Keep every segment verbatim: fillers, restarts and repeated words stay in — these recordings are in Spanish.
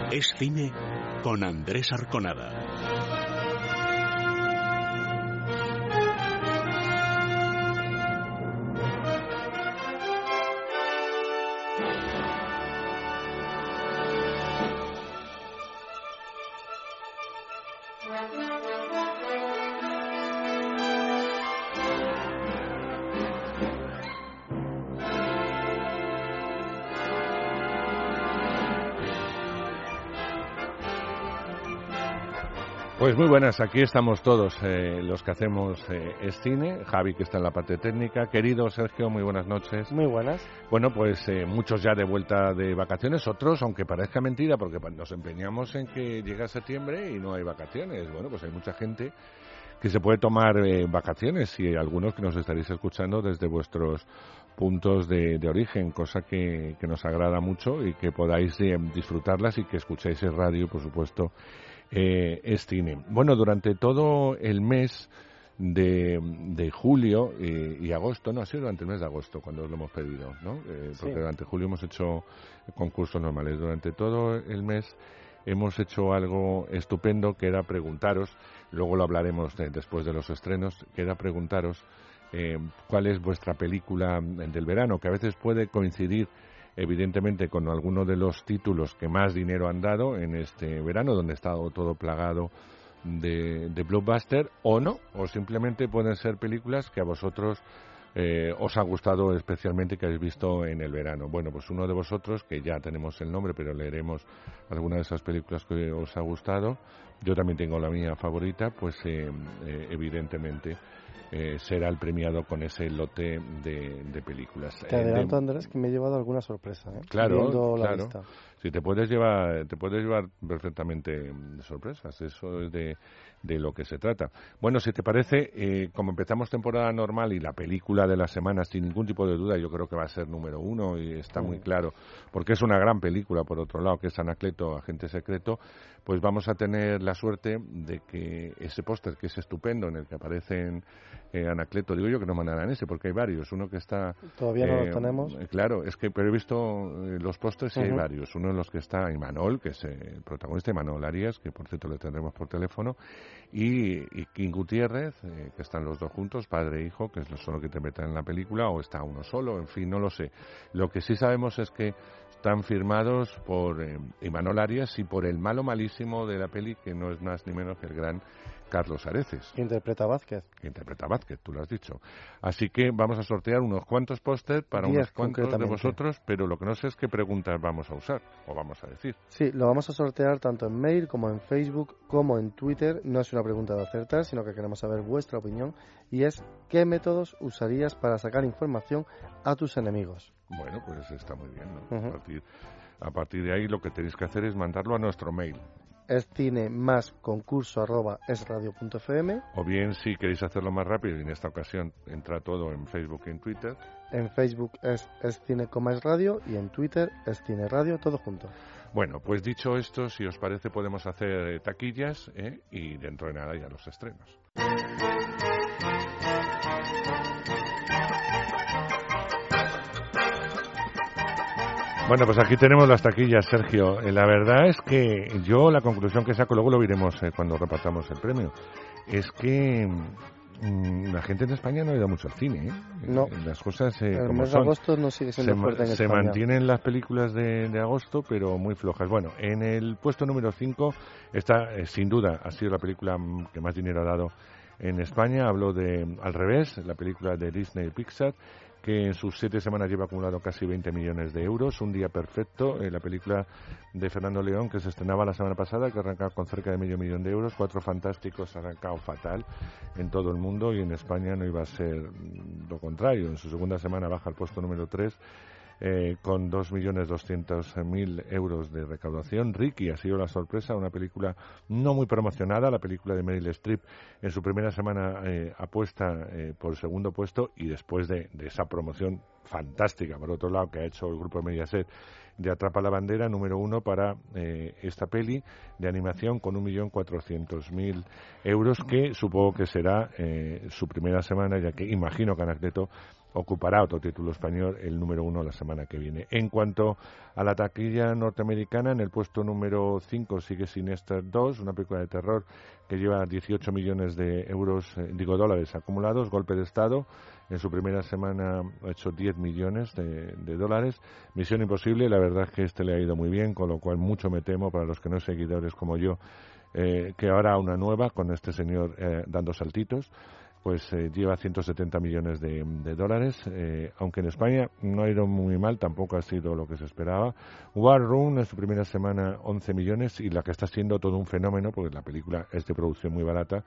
Es Cine con Andrés Arconada. Pues muy buenas, aquí estamos todos eh, los que hacemos eh, Es Cine, Javi que está en la parte técnica, querido Sergio, muy buenas noches. Muy buenas. Bueno, pues eh, muchos ya de vuelta de vacaciones, otros, aunque parezca mentira, porque nos empeñamos en que llega septiembre y no hay vacaciones. Bueno, pues hay mucha gente que se puede tomar eh, vacaciones y algunos que nos estaréis escuchando desde vuestros puntos de, de origen, cosa que, que nos agrada mucho y que podáis eh, disfrutarlas y que escuchéis el radio, por supuesto. Eh, es cine. Bueno, durante todo el mes de, de julio eh, y agosto, no, ha sido durante el mes de agosto cuando os lo hemos pedido, ¿no? Eh, porque sí. Durante julio hemos hecho concursos normales. Durante todo el mes hemos hecho algo estupendo que era preguntaros, luego lo hablaremos de, después de los estrenos, que era preguntaros eh, cuál es vuestra película del verano, que a veces puede coincidir evidentemente con alguno de los títulos que más dinero han dado en este verano, donde está todo plagado de, de blockbuster, o no, o simplemente pueden ser películas que a vosotros eh, os ha gustado especialmente, que habéis visto en el verano. Bueno, pues uno de vosotros, que ya tenemos el nombre, pero leeremos alguna de esas películas que os ha gustado. Yo también tengo la mía favorita, pues eh, eh, evidentemente Eh, será el premiado con ese lote de, de películas. Te adelanto, Andrés, que me he llevado alguna sorpresa, ¿eh? Claro, Viendo la claro. lista. Sí, te puedes llevar, te puedes llevar perfectamente sorpresas. Eso es de, de lo que se trata. Bueno, si te parece, eh, como empezamos temporada normal y la película de la semana, sin ningún tipo de duda, yo creo que va a ser número uno y está muy claro, porque es una gran película, por otro lado, que es Anacleto, Agente Secreto, pues vamos a tener la suerte de que ese póster, que es estupendo, en el que aparecen eh, Anacleto, digo yo que no mandarán ese, porque hay varios, uno que está... Todavía no eh, lo tenemos. Claro, es que, pero he visto eh, los pósters y Uh-huh. hay varios, uno en los que está Imanol, que es eh, el protagonista, Imanol Arias, que por cierto le tendremos por teléfono, y, y King Gutiérrez, eh, que están los dos juntos, padre e hijo, que es lo solo que interpretan en la película, o está uno solo, en fin, no lo sé. Lo que sí sabemos es que están firmados por eh, Imanol Arias y por el malo malísimo de la peli, que no es más ni menos que el gran Carlos Areces. Interpreta a Vázquez. Que interpreta a Vázquez, tú lo has dicho. Así que vamos a sortear unos cuantos pósters para unos cuantos de vosotros, pero lo que no sé es qué preguntas vamos a usar o vamos a decir. Sí, lo vamos a sortear tanto en mail como en Facebook como en Twitter. No es una pregunta de acertar, sino que queremos saber vuestra opinión, y es: ¿qué métodos usarías para sacar información a tus enemigos? Bueno, pues está muy bien, ¿no? Uh-huh. A partir, a partir de ahí lo que tenéis que hacer es mandarlo a nuestro mail. Es cine más concurso arroba es radio punto f m. O bien, si queréis hacerlo más rápido, y en esta ocasión entra todo en Facebook y en Twitter. En Facebook es, es cine coma es radio y en Twitter es cine radio, todo junto. Bueno, pues dicho esto, si os parece podemos hacer eh, taquillas eh, y dentro de nada ya los estrenos. Bueno, pues aquí tenemos las taquillas, Sergio. Eh, la verdad es que yo la conclusión que saco, luego lo veremos eh, cuando repartamos el premio, es que mmm, la gente en España no ha ido mucho al cine, ¿eh? No. Eh, las cosas eh, el como mes son. de agosto no sigue siendo se, fuerte en se España. mantienen las películas de, de agosto, pero muy flojas. Bueno, en el puesto número cinco está, eh, sin duda, ha sido la película que más dinero ha dado en España. Hablo de Al revés, la película de Disney Pixar, que en sus siete semanas lleva acumulado casi veinte millones de euros. Un día perfecto, eh, la película de Fernando León, que se estrenaba la semana pasada, que arrancaba con cerca de medio millón de euros. Cuatro Fantásticos ha arrancado fatal en todo el mundo, y en España no iba a ser lo contrario. En su segunda semana baja al puesto número tres, eh, con dos millones doscientos mil euros de recaudación. Ricky ha sido la sorpresa, una película no muy promocionada, la película de Meryl Streep en su primera semana eh, apuesta eh, por el segundo puesto, y después de, de esa promoción fantástica, por otro lado, que ha hecho el grupo Mediaset de Atrapa la Bandera, número uno para eh, esta peli de animación con un millón cuatrocientos mil euros, que supongo que será eh, su primera semana, ya que imagino que Anacleto ocupará otro título español el número uno la semana que viene. En cuanto a la taquilla norteamericana, en el puesto número cinco sigue Sinister dos, una película de terror que lleva dieciocho millones de euros, eh, digo dólares acumulados. Golpe de Estado, en su primera semana ha hecho diez millones de, de dólares. Misión Imposible, la verdad es que este le ha ido muy bien, con lo cual mucho me temo, para los que no seguidores como yo, eh, que ahora una nueva con este señor eh, dando saltitos. Pues eh, lleva ciento setenta millones de, de dólares, eh, aunque en España no ha ido muy mal, tampoco ha sido lo que se esperaba. War Room en su primera semana once millones, y la que está siendo todo un fenómeno, porque la película es de producción muy barata,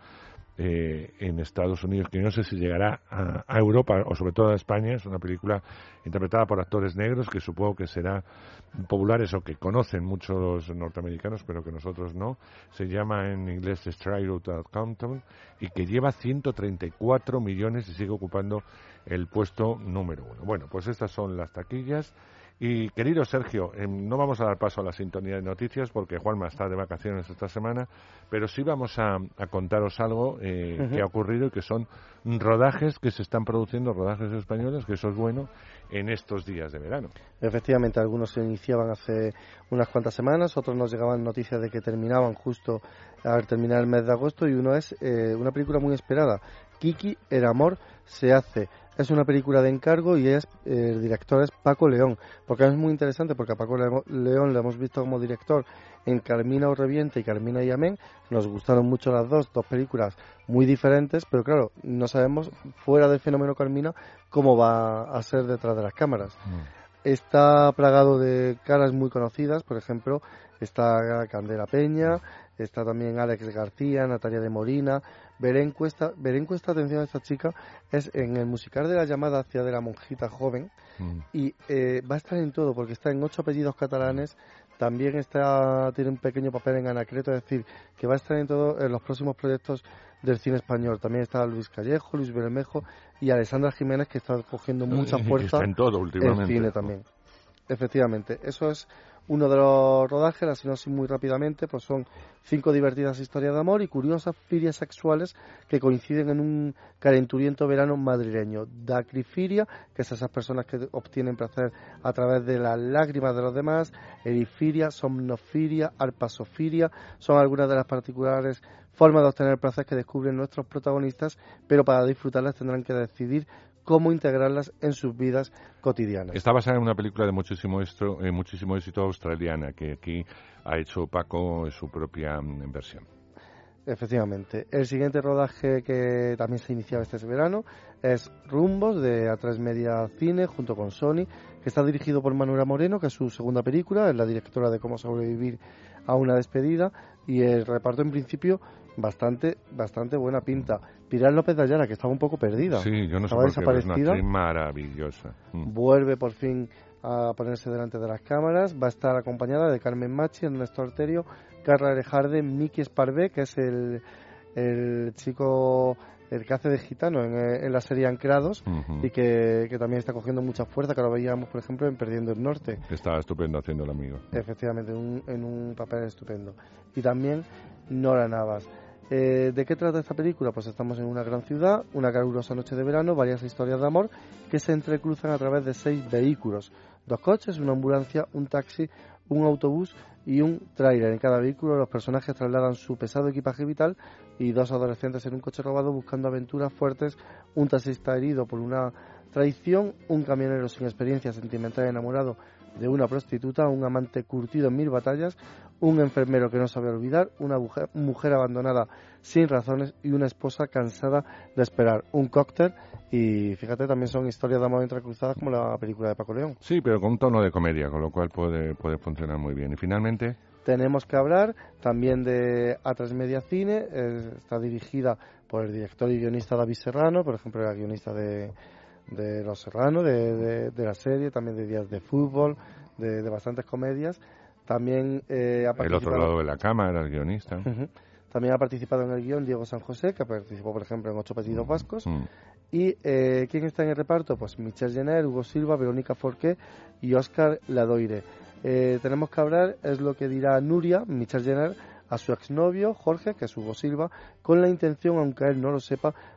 eh, en Estados Unidos, que no sé si llegará a, a Europa o sobre todo a España. Es una película interpretada por actores negros que supongo que será populares o que conocen muchos los norteamericanos, pero que nosotros no. Se llama en inglés Straight Outta Compton y que lleva ciento treinta y cuatro millones y sigue ocupando el puesto número uno. Bueno, pues estas son las taquillas. Y querido Sergio, eh, no vamos a dar paso a la sintonía de noticias porque Juanma está de vacaciones esta semana, pero sí vamos a, a contaros algo eh, uh-huh. que ha ocurrido, y que son rodajes que se están produciendo, rodajes españoles, que eso es bueno, en estos días de verano. Efectivamente, algunos se iniciaban hace unas cuantas semanas, otros nos llegaban noticias de que terminaban justo al terminar el mes de agosto, y uno es eh, una película muy esperada, Kiki, el amor se hace. Es una película de encargo y es eh, el director es Paco León, porque es muy interesante, porque a Paco León lo hemos visto como director en Carmina o Revienta y Carmina y Amén. Nos gustaron mucho las dos, dos películas muy diferentes, pero claro, no sabemos fuera del fenómeno Carmina cómo va a ser detrás de las cámaras. Mm. Está plagado de caras muy conocidas, por ejemplo, está Candela Peña, está también Alex García, Natalia de Molina, Belén Cuesta. Belén Cuesta, atención a esta chica, es en el musical de La llamada hacia de la monjita joven, mm. y eh, va a estar en todo, porque está en ocho apellidos catalanes, también está tiene un pequeño papel en Anacleto, es decir, que va a estar en todo en los próximos proyectos del cine español. También está Luis Callejo, Luis Bermejo y Alessandra Jiménez, que está cogiendo mucha fuerza está en todo últimamente. En cine también. Efectivamente, eso es uno de los rodajes. La sinopsis muy rápidamente, pues son cinco divertidas historias de amor y curiosas filias sexuales que coinciden en un calenturiento verano madrileño. Dacrifilia, que es esas personas que obtienen placer a través de las lágrimas de los demás. Erifilia, somnofilia, arpasofilia, son algunas de las particulares formas de obtener placer que descubren nuestros protagonistas, pero para disfrutarlas tendrán que decidir cómo integrarlas en sus vidas cotidianas. Está basada en una película de muchísimo éxito, eh, muchísimo éxito australiana, que aquí ha hecho Paco en su propia um, versión. Efectivamente. El siguiente rodaje, que también se iniciaba este verano, es Rumbos, de A tres Media Cine, junto con Sony, que está dirigido por Manuela Moreno, que es su segunda película, es la directora de Cómo sobrevivir a una despedida, y el reparto en principio bastante bastante buena pinta. Pilar López de Ayala, que estaba un poco perdida, sí, yo no estaba sé por qué, es una desaparecida, actriz maravillosa. Mm. Vuelve por fin a ponerse delante de las cámaras. Va a estar acompañada de Carmen Machi, Ernesto Arterio, Carla Arejarde, Miki Esparvé, que es el, el chico, el que hace de gitano en, en la serie Anclados, uh-huh. y que, que también está cogiendo mucha fuerza, que lo veíamos, por ejemplo, en Perdiendo el Norte. Estaba estupendo haciendo el amigo. Efectivamente, un, en un papel estupendo. Y también Nora Navas. Eh, ¿De qué trata esta película? Pues estamos en una gran ciudad, una calurosa noche de verano, varias historias de amor que se entrecruzan a través de seis vehículos. Dos coches, una ambulancia, un taxi, un autobús y un tráiler. En cada vehículo los personajes trasladan su pesado equipaje vital, y dos adolescentes en un coche robado buscando aventuras fuertes, un taxista herido por una traición, un camionero sin experiencia sentimental enamorado de una prostituta, un amante curtido en mil batallas, un enfermero que no sabe olvidar, una mujer, mujer abandonada sin razones y una esposa cansada de esperar. Un cóctel, y fíjate, también son historias de amor entrecruzadas como la película de Paco León. Sí, pero con un tono de comedia, con lo cual puede, puede funcionar muy bien. Y finalmente tenemos que hablar también de A tres Media Cine. Eh, está dirigida por el director y guionista David Serrano, por ejemplo, era guionista de de Los Serrano, de, de, de la serie, también de Días de Fútbol, de, de bastantes comedias. También eh, ha participado... El otro lado de la cama era el guionista. Uh-huh. También ha participado en el guión Diego San José, que participó, por ejemplo, en Ocho Apellidos Vascos. Uh-huh. Y eh, ¿quién está en el reparto? Pues Michel Jenner, Hugo Silva, Verónica Forqué y Óscar Ladoire. Eh, tenemos que hablar, es lo que dirá Nuria, Michel Jenner, a su exnovio Jorge, que es Hugo Silva, con la intención, aunque él no lo sepa,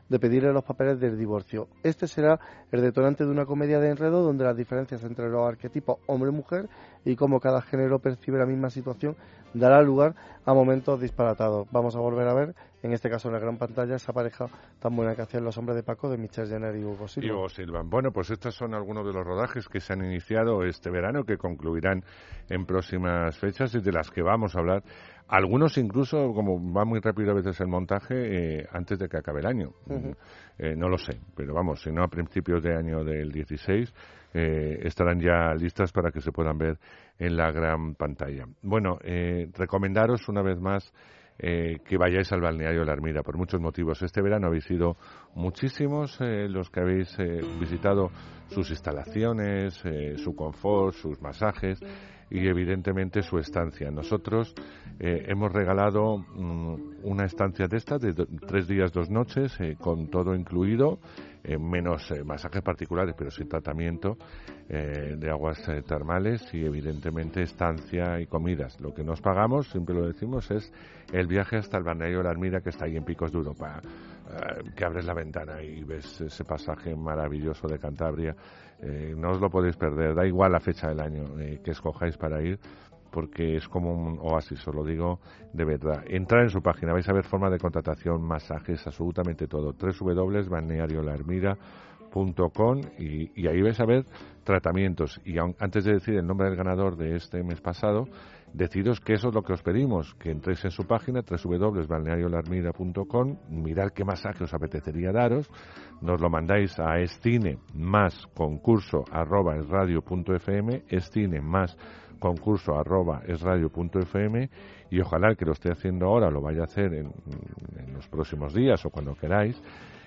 de pedirle los papeles del divorcio. Este será el detonante de una comedia de enredo donde las diferencias entre los arquetipos hombre-mujer y cómo cada género percibe la misma situación dará lugar a momentos disparatados. Vamos a volver a ver, en este caso en la gran pantalla, esa pareja tan buena que hacían Los hombres de Paco de Michelle Jenner y Hugo Silva. Y Hugo Silva. Bueno, pues estos son algunos de los rodajes que se han iniciado este verano, que concluirán en próximas fechas y de las que vamos a hablar. Algunos incluso, como va muy rápido a veces el montaje, eh, antes de que acabe el año. Uh-huh. Eh, no lo sé, pero vamos, si no a principios de año del dieciséis eh, estarán ya listas para que se puedan ver en la gran pantalla. Bueno, eh, recomendaros una vez más eh, que vayáis al balneario La Armida por muchos motivos. Este verano habéis sido muchísimos eh, los que habéis eh, visitado sus instalaciones, eh, su confort, sus masajes y evidentemente su estancia. Nosotros eh, hemos regalado um, una estancia de estas de do, tres días, dos noches, eh, con todo incluido, eh, menos eh, masajes particulares, pero sin tratamiento eh, de aguas eh, termales y evidentemente estancia y comidas. Lo que nos pagamos, siempre lo decimos, es el viaje hasta el balneario de La Armida, que está ahí en Picos de Europa, eh, que abres la ventana y ves ese pasaje maravilloso de Cantabria. Eh, no os lo podéis perder, da igual la fecha del año eh, que escojáis para ir, porque es como un oasis, os lo digo de verdad. Entrad en su página, vais a ver forma de contratación, masajes, absolutamente todo, doble u doble u doble u punto balneario la armida punto com, y, y ahí vais a ver tratamientos. Y aun, antes de decir el nombre del ganador de este mes pasado, deciros que eso es lo que os pedimos, que entréis en su página doble u doble u doble u punto balneario la armida punto com, mirad qué masaje os apetecería daros, nos lo mandáis a escine más concurso arroba esradio punto fm, escine más concurso arroba esradio punto fm, y ojalá el que lo esté haciendo ahora lo vaya a hacer en, en los próximos días o cuando queráis,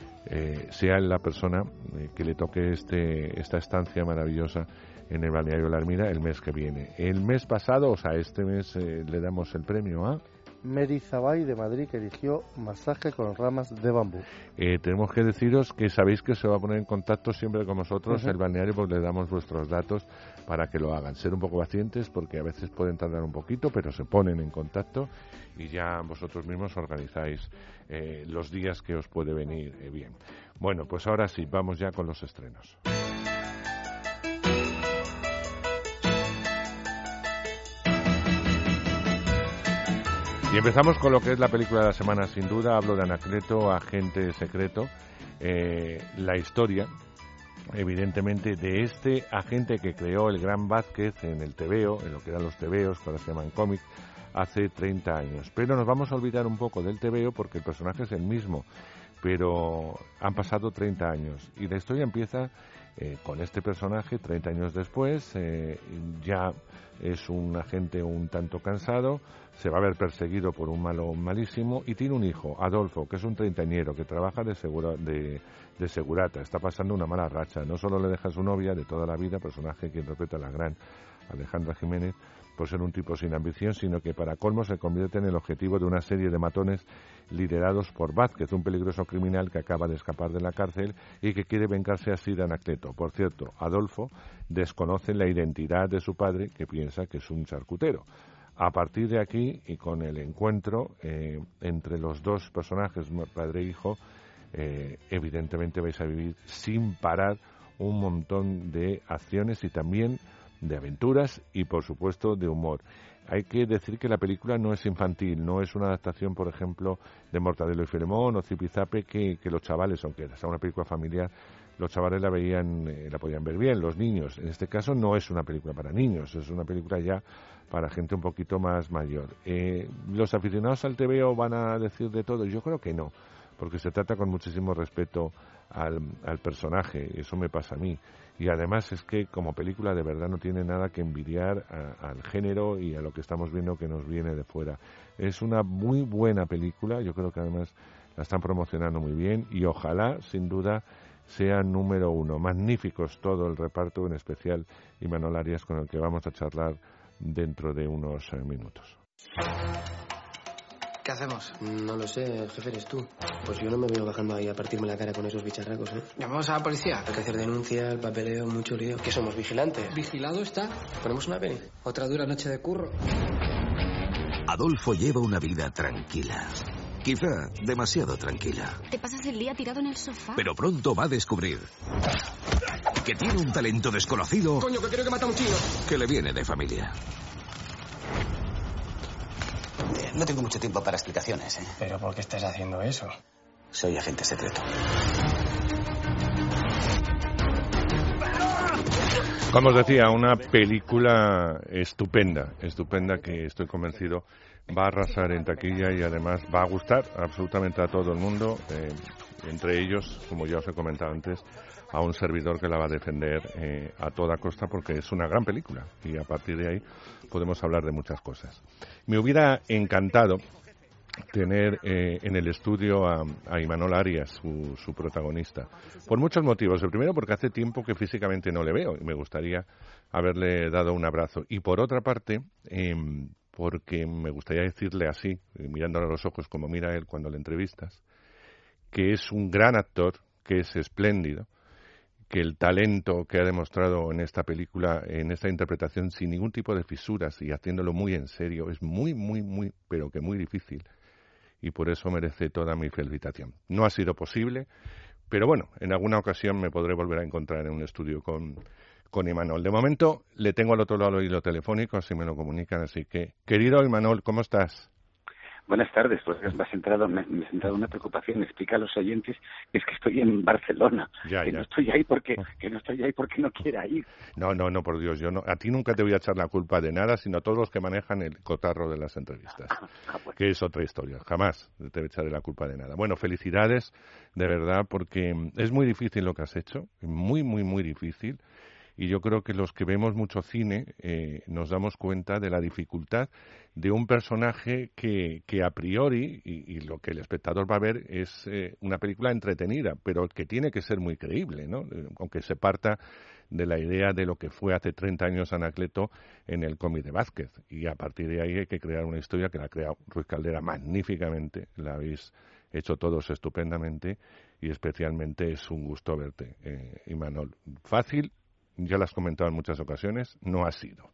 eh, sea la persona eh, que le toque este esta estancia maravillosa en el balneario La Armida el mes que viene. El mes pasado, o sea, este mes eh, le damos el premio a Mary Zabay de Madrid, que eligió masaje con ramas de bambú. Eh, tenemos que deciros que sabéis que se va a poner en contacto siempre con nosotros uh-huh. el balneario, pues le damos vuestros datos para que lo hagan. Ser un poco pacientes porque a veces pueden tardar un poquito, pero se ponen en contacto y ya vosotros mismos organizáis eh, los días que os puede venir eh, bien. Bueno, pues ahora sí, vamos ya con los estrenos. Y empezamos con lo que es la película de la semana, sin duda. Hablo de Anacleto, Agente Secreto. Eh, la historia, evidentemente, de este agente que creó el Gran Vázquez en el tebeo, en lo que eran los tebeos, que ahora se llaman cómics, hace treinta años. Pero nos vamos a olvidar un poco del tebeo porque el personaje es el mismo, pero han pasado treinta años. Y la historia empieza eh, con este personaje treinta años después. Eh, ya es un agente un tanto cansado, se va a ver perseguido por un malo malísimo y tiene un hijo, Adolfo, que es un treintañero que trabaja de, segura, de, de segurata. Está pasando una mala racha. No solo le deja a su novia de toda la vida, personaje que interpreta la gran Alejandra Jiménez, por ser un tipo sin ambición, sino que para colmo se convierte en el objetivo de una serie de matones liderados por Vázquez, un peligroso criminal que acaba de escapar de la cárcel y que quiere vengarse así de Anacleto. Por cierto, Adolfo desconoce la identidad de su padre, que piensa que es un charcutero. A partir de aquí, y con el encuentro eh, entre los dos personajes, padre e hijo, eh, evidentemente vais a vivir sin parar un montón de acciones y también de aventuras y, por supuesto, de humor. Hay que decir que la película no es infantil, no es una adaptación, por ejemplo, de Mortadelo y Filemón o Zipizape, que, que los chavales, aunque era una película familiar, los chavales la veían, eh, la podían ver bien, los niños. En este caso no es una película para niños, es una película ya para gente un poquito más mayor. Eh, ¿Los aficionados al tebeo van a decir de todo? Yo creo que no, porque se trata con muchísimo respeto al, al personaje, eso me pasa a mí. Y además es que como película de verdad no tiene nada que envidiar a, al género y a lo que estamos viendo que nos viene de fuera. Es una muy buena película, yo creo que además la están promocionando muy bien y ojalá, sin duda, sea número uno. Magníficos todo el reparto, en especial Imanol Arias, con el que vamos a charlar dentro de unos eh, minutos. ¿Qué hacemos? No lo sé, el jefe eres tú. Pues yo no me veo bajando ahí a partirme la cara con esos bicharracos, ¿eh? ¿Llamamos a la policía? Hay que hacer denuncia, el papeleo, mucho lío. ¿Qué somos, vigilantes? ¿Vigilado está? ¿Ponemos una peli? Otra dura noche de curro. Adolfo lleva una vida tranquila. Quizá demasiado tranquila. Te pasas el día tirado en el sofá. Pero pronto va a descubrir que tiene un talento desconocido. Coño, que creo que mata a un chino. Que le viene de familia. Eh, no tengo mucho tiempo para explicaciones, ¿eh? ¿Pero por qué estás haciendo eso? Soy agente secreto. Como os decía, una película estupenda, estupenda que estoy convencido va a arrasar en taquilla y además va a gustar absolutamente a todo el mundo, eh, entre ellos, como ya os he comentado antes, a un servidor que la va a defender eh, a toda costa porque es una gran película y a partir de ahí podemos hablar de muchas cosas. Me hubiera encantado tener eh, en el estudio a, a Imanol Arias, su, su protagonista, por muchos motivos. El primero, porque hace tiempo que físicamente no le veo y me gustaría haberle dado un abrazo. Y por otra parte, eh, porque me gustaría decirle así, mirándole a los ojos como mira él cuando le entrevistas, que es un gran actor, que es espléndido, que el talento que ha demostrado en esta película, en esta interpretación, sin ningún tipo de fisuras y haciéndolo muy en serio, es muy, muy, muy, pero que muy difícil. Y por eso merece toda mi felicitación. No ha sido posible, pero bueno, en alguna ocasión me podré volver a encontrar en un estudio con, con Imanol. De momento le tengo al otro lado el hilo telefónico, así me lo comunican, así que, querido Imanol, ¿cómo estás? Buenas tardes, pues me ha centrado, me, me ha centrado una preocupación. Explica a los oyentes que es que estoy en Barcelona, ya, que ya. no estoy ahí porque que no estoy ahí porque no quiera ir. No, no, no, por Dios, yo no. A ti nunca te voy a echar la culpa de nada, sino a todos los que manejan el cotarro de las entrevistas, Ah, bueno. que es otra historia. Jamás te echaré la culpa de nada. Bueno, felicidades, de verdad, porque es muy difícil lo que has hecho, muy, muy, muy difícil. Y yo creo que los que vemos mucho cine eh, nos damos cuenta de la dificultad de un personaje que, que a priori, y, y lo que el espectador va a ver es eh, una película entretenida, pero que tiene que ser muy creíble, ¿no? Eh, aunque se parta de la idea de lo que fue hace treinta años Anacleto en el cómic de Vázquez. Y a partir de ahí hay que crear una historia que la ha creado Ruiz Caldera magníficamente, la habéis hecho todos estupendamente y especialmente es un gusto verte, eh, Imanol. Fácil. Ya lo has comentado en muchas ocasiones, no ha sido.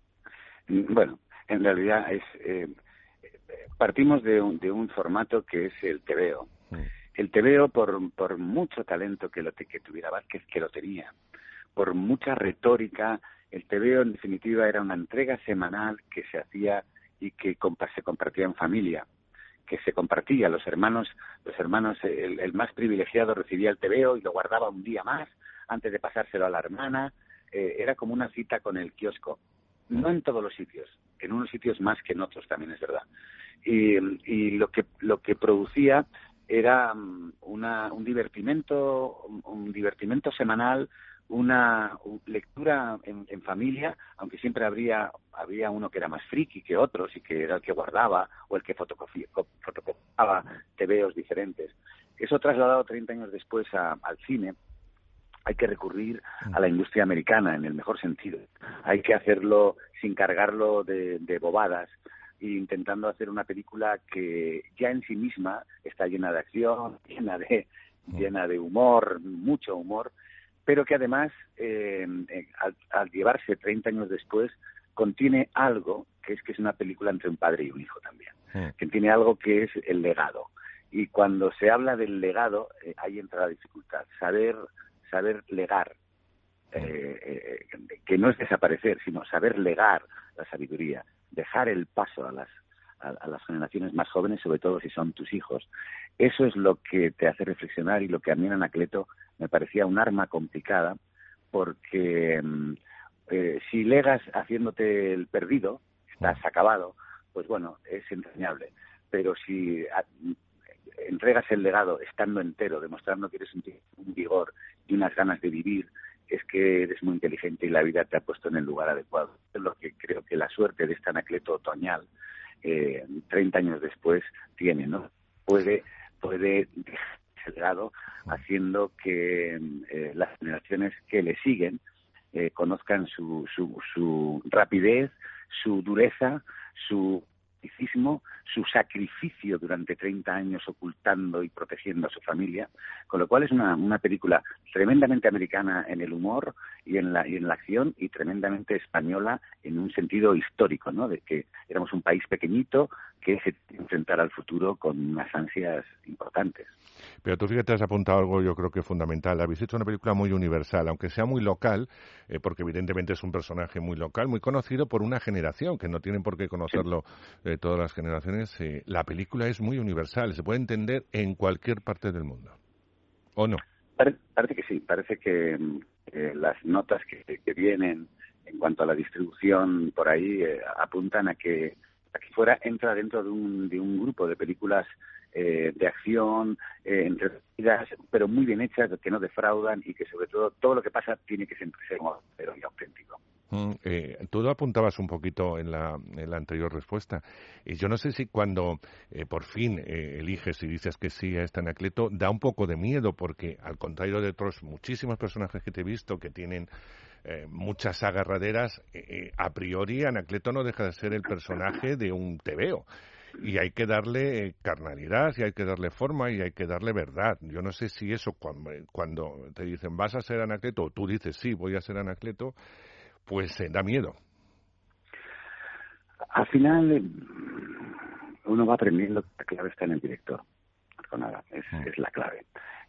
Bueno, en realidad es eh, partimos de un, de un formato que es el tebeo. Mm. El tebeo, por, por mucho talento que, lo, que tuviera Vázquez, que lo tenía, por mucha retórica, el tebeo en definitiva era una entrega semanal que se hacía y que compa- se compartía en familia, que se compartía. Los hermanos, los hermanos el, el más privilegiado recibía el tebeo y lo guardaba un día más antes de pasárselo a la hermana, eh, era como una cita con el kiosco. No en todos los sitios, en unos sitios más que en otros también es verdad. Y, y lo que lo que producía era una, un divertimento, un, un divertimento semanal, una lectura en, en familia, aunque siempre habría había uno que era más friki que otros y que era el que guardaba o el que fotocopiaba tebeos diferentes. Eso trasladado treinta años después a, al cine. Hay que recurrir a la industria americana en el mejor sentido. Hay que hacerlo sin cargarlo de, de bobadas e intentando hacer una película que ya en sí misma está llena de acción, llena de llena de humor, mucho humor, pero que además, eh, eh, al, al llevarse treinta años después, contiene algo que es que es una película entre un padre y un hijo también, sí. Que tiene algo que es el legado. Y cuando se habla del legado, eh, ahí entra la dificultad. Saber saber legar, eh, eh, que no es desaparecer, sino saber legar la sabiduría, dejar el paso a las, a, a las generaciones más jóvenes, sobre todo si son tus hijos. Eso es lo que te hace reflexionar y lo que a mí en Anacleto me parecía un arma complicada, porque eh, si legas haciéndote el perdido, estás acabado, pues bueno, es entrañable. Pero si a, entregas el legado estando entero, demostrando que eres un, un vigor y unas ganas de vivir, es que eres muy inteligente y la vida te ha puesto en el lugar adecuado. Es lo que creo que la suerte de este Anacleto otoñal, eh, treinta años después, tiene, ¿no? Puede, puede dejar ese legado haciendo que eh, las generaciones que le siguen eh, conozcan su, su, su rapidez, su dureza, su misticismo, su sacrificio durante treinta años ocultando y protegiendo a su familia, con lo cual es una, una película tremendamente americana en el humor y en la y en la acción, y tremendamente española en un sentido histórico, ¿no? De que éramos un país pequeñito que se enfrentara al futuro con unas ansias importantes. Pero tú fíjate, has apuntado algo yo creo que fundamental. Habéis hecho una película muy universal, aunque sea muy local, eh, porque evidentemente es un personaje muy local, muy conocido por una generación, que no tienen por qué conocerlo eh, todas las generaciones. Eh, la película es muy universal, se puede entender en cualquier parte del mundo. ¿O no? Pare, parece que sí, parece que eh, las notas que, que vienen en cuanto a la distribución por ahí eh, apuntan a que aquí fuera entra dentro de un, de un grupo de películas eh, de acción, eh, entretenidas, pero muy bien hechas, que no defraudan y que sobre todo todo lo que pasa tiene que ser pero y auténtico. Mm, eh, tú lo apuntabas un poquito en la, en la anterior respuesta. Y yo no sé si cuando eh, por fin eh, eliges y dices que sí a este Anacleto, da un poco de miedo, porque al contrario de otros muchísimos personajes que te he visto que tienen eh, muchas agarraderas, eh, eh, a priori Anacleto no deja de ser el personaje de un tebeo. Y hay que darle eh, carnalidad, y hay que darle forma, y hay que darle verdad. Yo no sé si eso, cuando, cuando te dicen vas a ser Anacleto, o tú dices sí, voy a ser Anacleto, pues eh, da miedo. Al final, eh, uno va aprendiendo que la clave está en el director. Con nada, es, mm. es la clave.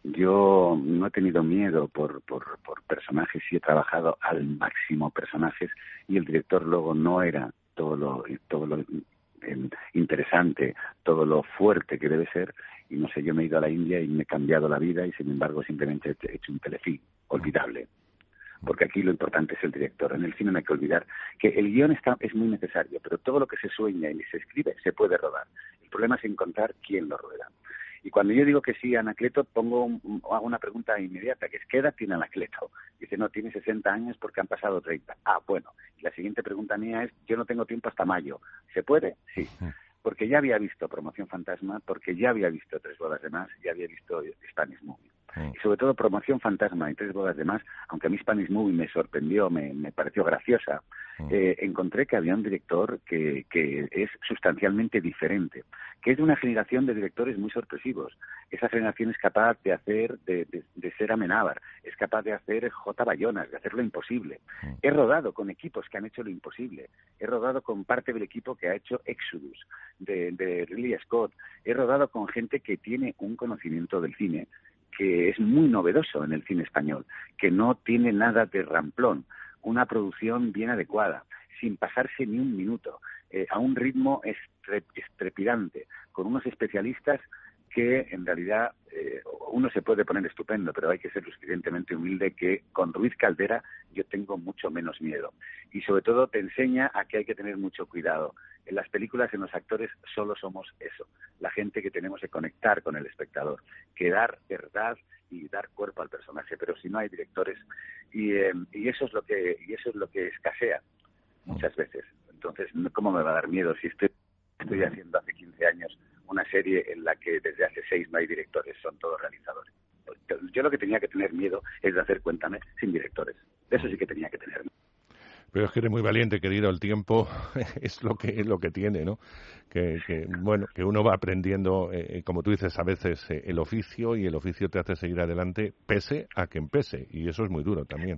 Yo no he tenido miedo por, por, por personajes y he trabajado al máximo personajes, y el director luego no era todo lo, todo lo eh, interesante, todo lo fuerte que debe ser, y no sé, yo me he ido a la India y me he cambiado la vida, y sin embargo simplemente he hecho un telefilm olvidable. Porque aquí lo importante es el director. En el cine no hay que olvidar que el guión está, es muy necesario, pero todo lo que se sueña y se escribe se puede rodar. El problema es encontrar quién lo rueda. Y cuando yo digo que sí a Anacleto, pongo un, hago una pregunta inmediata, que es ¿qué edad tiene Anacleto? Dice, no, tiene sesenta años porque han pasado treinta. Ah, bueno. Y la siguiente pregunta mía es, yo no tengo tiempo hasta mayo. ¿Se puede? Sí. Porque ya había visto Promoción Fantasma, porque ya había visto Tres bodas de más, ya había visto Spanish Movie. Y sobre todo Promoción Fantasma y Tres bodas de más, aunque a mí Spanish Movie me sorprendió, me, me pareció graciosa, eh, encontré que había un director que, que es sustancialmente diferente, que es de una generación de directores muy sorpresivos. Esa generación es capaz de hacer, de, de, de ser Amenábar, es capaz de hacer J. Bayonas, de hacer lo imposible. He rodado con equipos que han hecho lo imposible, he rodado con parte del equipo que ha hecho Exodus, de, de Ridley Scott, he rodado con gente que tiene un conocimiento del cine que es muy novedoso en el cine español, que no tiene nada de ramplón, una producción bien adecuada, sin pasarse ni un minuto, eh, a un ritmo estre- estrepidante, con unos especialistas que en realidad eh, uno se puede poner estupendo, pero hay que ser lo suficientemente humilde que con Ruiz Caldera yo tengo mucho menos miedo. Y sobre todo te enseña a que hay que tener mucho cuidado. En las películas, en los actores, solo somos eso, la gente que tenemos que conectar con el espectador, que dar verdad y dar cuerpo al personaje, pero si no hay directores, y, eh, y eso es lo que y eso es lo que escasea muchas veces. Entonces, ¿cómo me va a dar miedo si estoy, estoy haciendo hace quince años una serie en la que desde hace seis no hay directores, son todos realizadores? Yo lo que tenía que tener miedo es de hacer Cuéntame sin directores. De eso sí que tenía que tener miedo. Pero es que eres muy valiente, querido. El tiempo es lo que es lo que tiene, ¿no? Que, que bueno, que uno va aprendiendo, eh, como tú dices, a veces eh, el oficio, y el oficio te hace seguir adelante pese a que empece, y eso es muy duro también.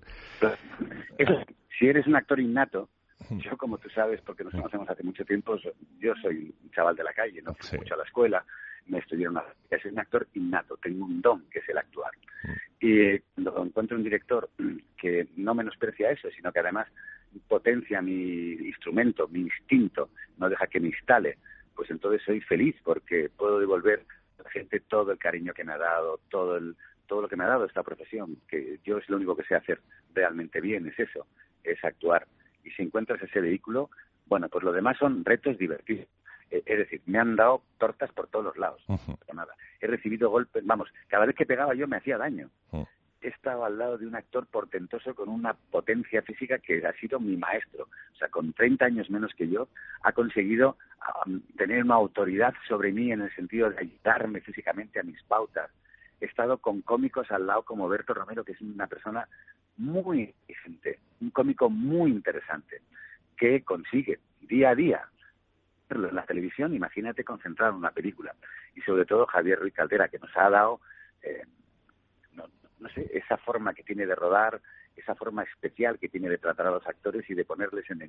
Eso, si eres un actor innato, yo, como tú sabes, porque nos conocemos hace mucho tiempo, yo soy un chaval de la calle, no fui sí. mucho a la escuela, me estudié una... Soy un actor innato, tengo un don, que es el actuar. Mm. Y cuando encuentro un director que no menosprecia eso, sino que además potencia mi instrumento, mi instinto, no deja que me instale, pues entonces soy feliz, porque puedo devolver a la gente todo el cariño que me ha dado, todo el todo lo que me ha dado esta profesión, que yo es lo único que sé hacer realmente bien, es eso, es actuar. Y si encuentras ese vehículo, bueno, pues lo demás son retos divertidos. Eh, es decir, me han dado tortas por todos los lados. Uh-huh. Nada. He recibido golpes, vamos, cada vez que pegaba yo me hacía daño. Uh-huh. He estado al lado de un actor portentoso con una potencia física que ha sido mi maestro. O sea, con treinta años menos que yo, ha conseguido um, tener una autoridad sobre mí en el sentido de ayudarme físicamente a mis pautas. He estado con cómicos al lado como Berto Romero, que es una persona muy inteligente, un cómico muy interesante, que consigue día a día hacerlo en la televisión, imagínate concentrado en una película. Y sobre todo Javier Ruiz Caldera, que nos ha dado, eh, no, no sé, esa forma que tiene de rodar, esa forma especial que tiene de tratar a los actores y de ponerles en el...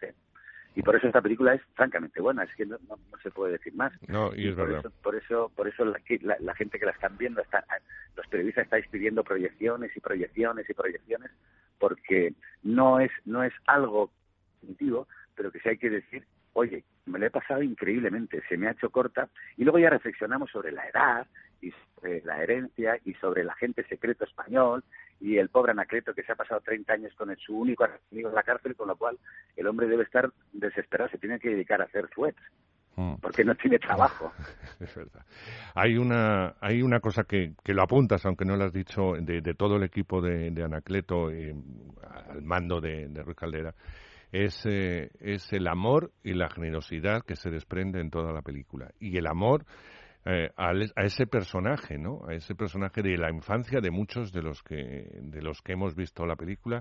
Y por eso esta película es francamente buena, es que no, no, no se puede decir más. No, y es y por verdad. Eso, por eso, por eso la, la, la gente que la están viendo, está, los periodistas estáis pidiendo proyecciones y proyecciones y proyecciones, porque no es no es algo definitivo, pero que sí hay que decir, oye, me lo he pasado increíblemente, se me ha hecho corta, y luego ya reflexionamos sobre la edad y sobre la herencia y sobre el agente secreto español y el pobre Anacleto que se ha pasado treinta años con el, su único amigo en la cárcel, con lo cual el hombre debe estar desesperado, se tiene que dedicar a hacer sweats porque no tiene trabajo. Es verdad. Hay una hay una cosa que, que lo apuntas, aunque no lo has dicho, de, de todo el equipo de, de Anacleto eh, al mando de, de Ruiz Caldera, es, eh, es el amor y la generosidad que se desprende en toda la película. Y el amor eh, a, a ese personaje, ¿no? A ese personaje de la infancia de muchos de los que de los que hemos visto la película,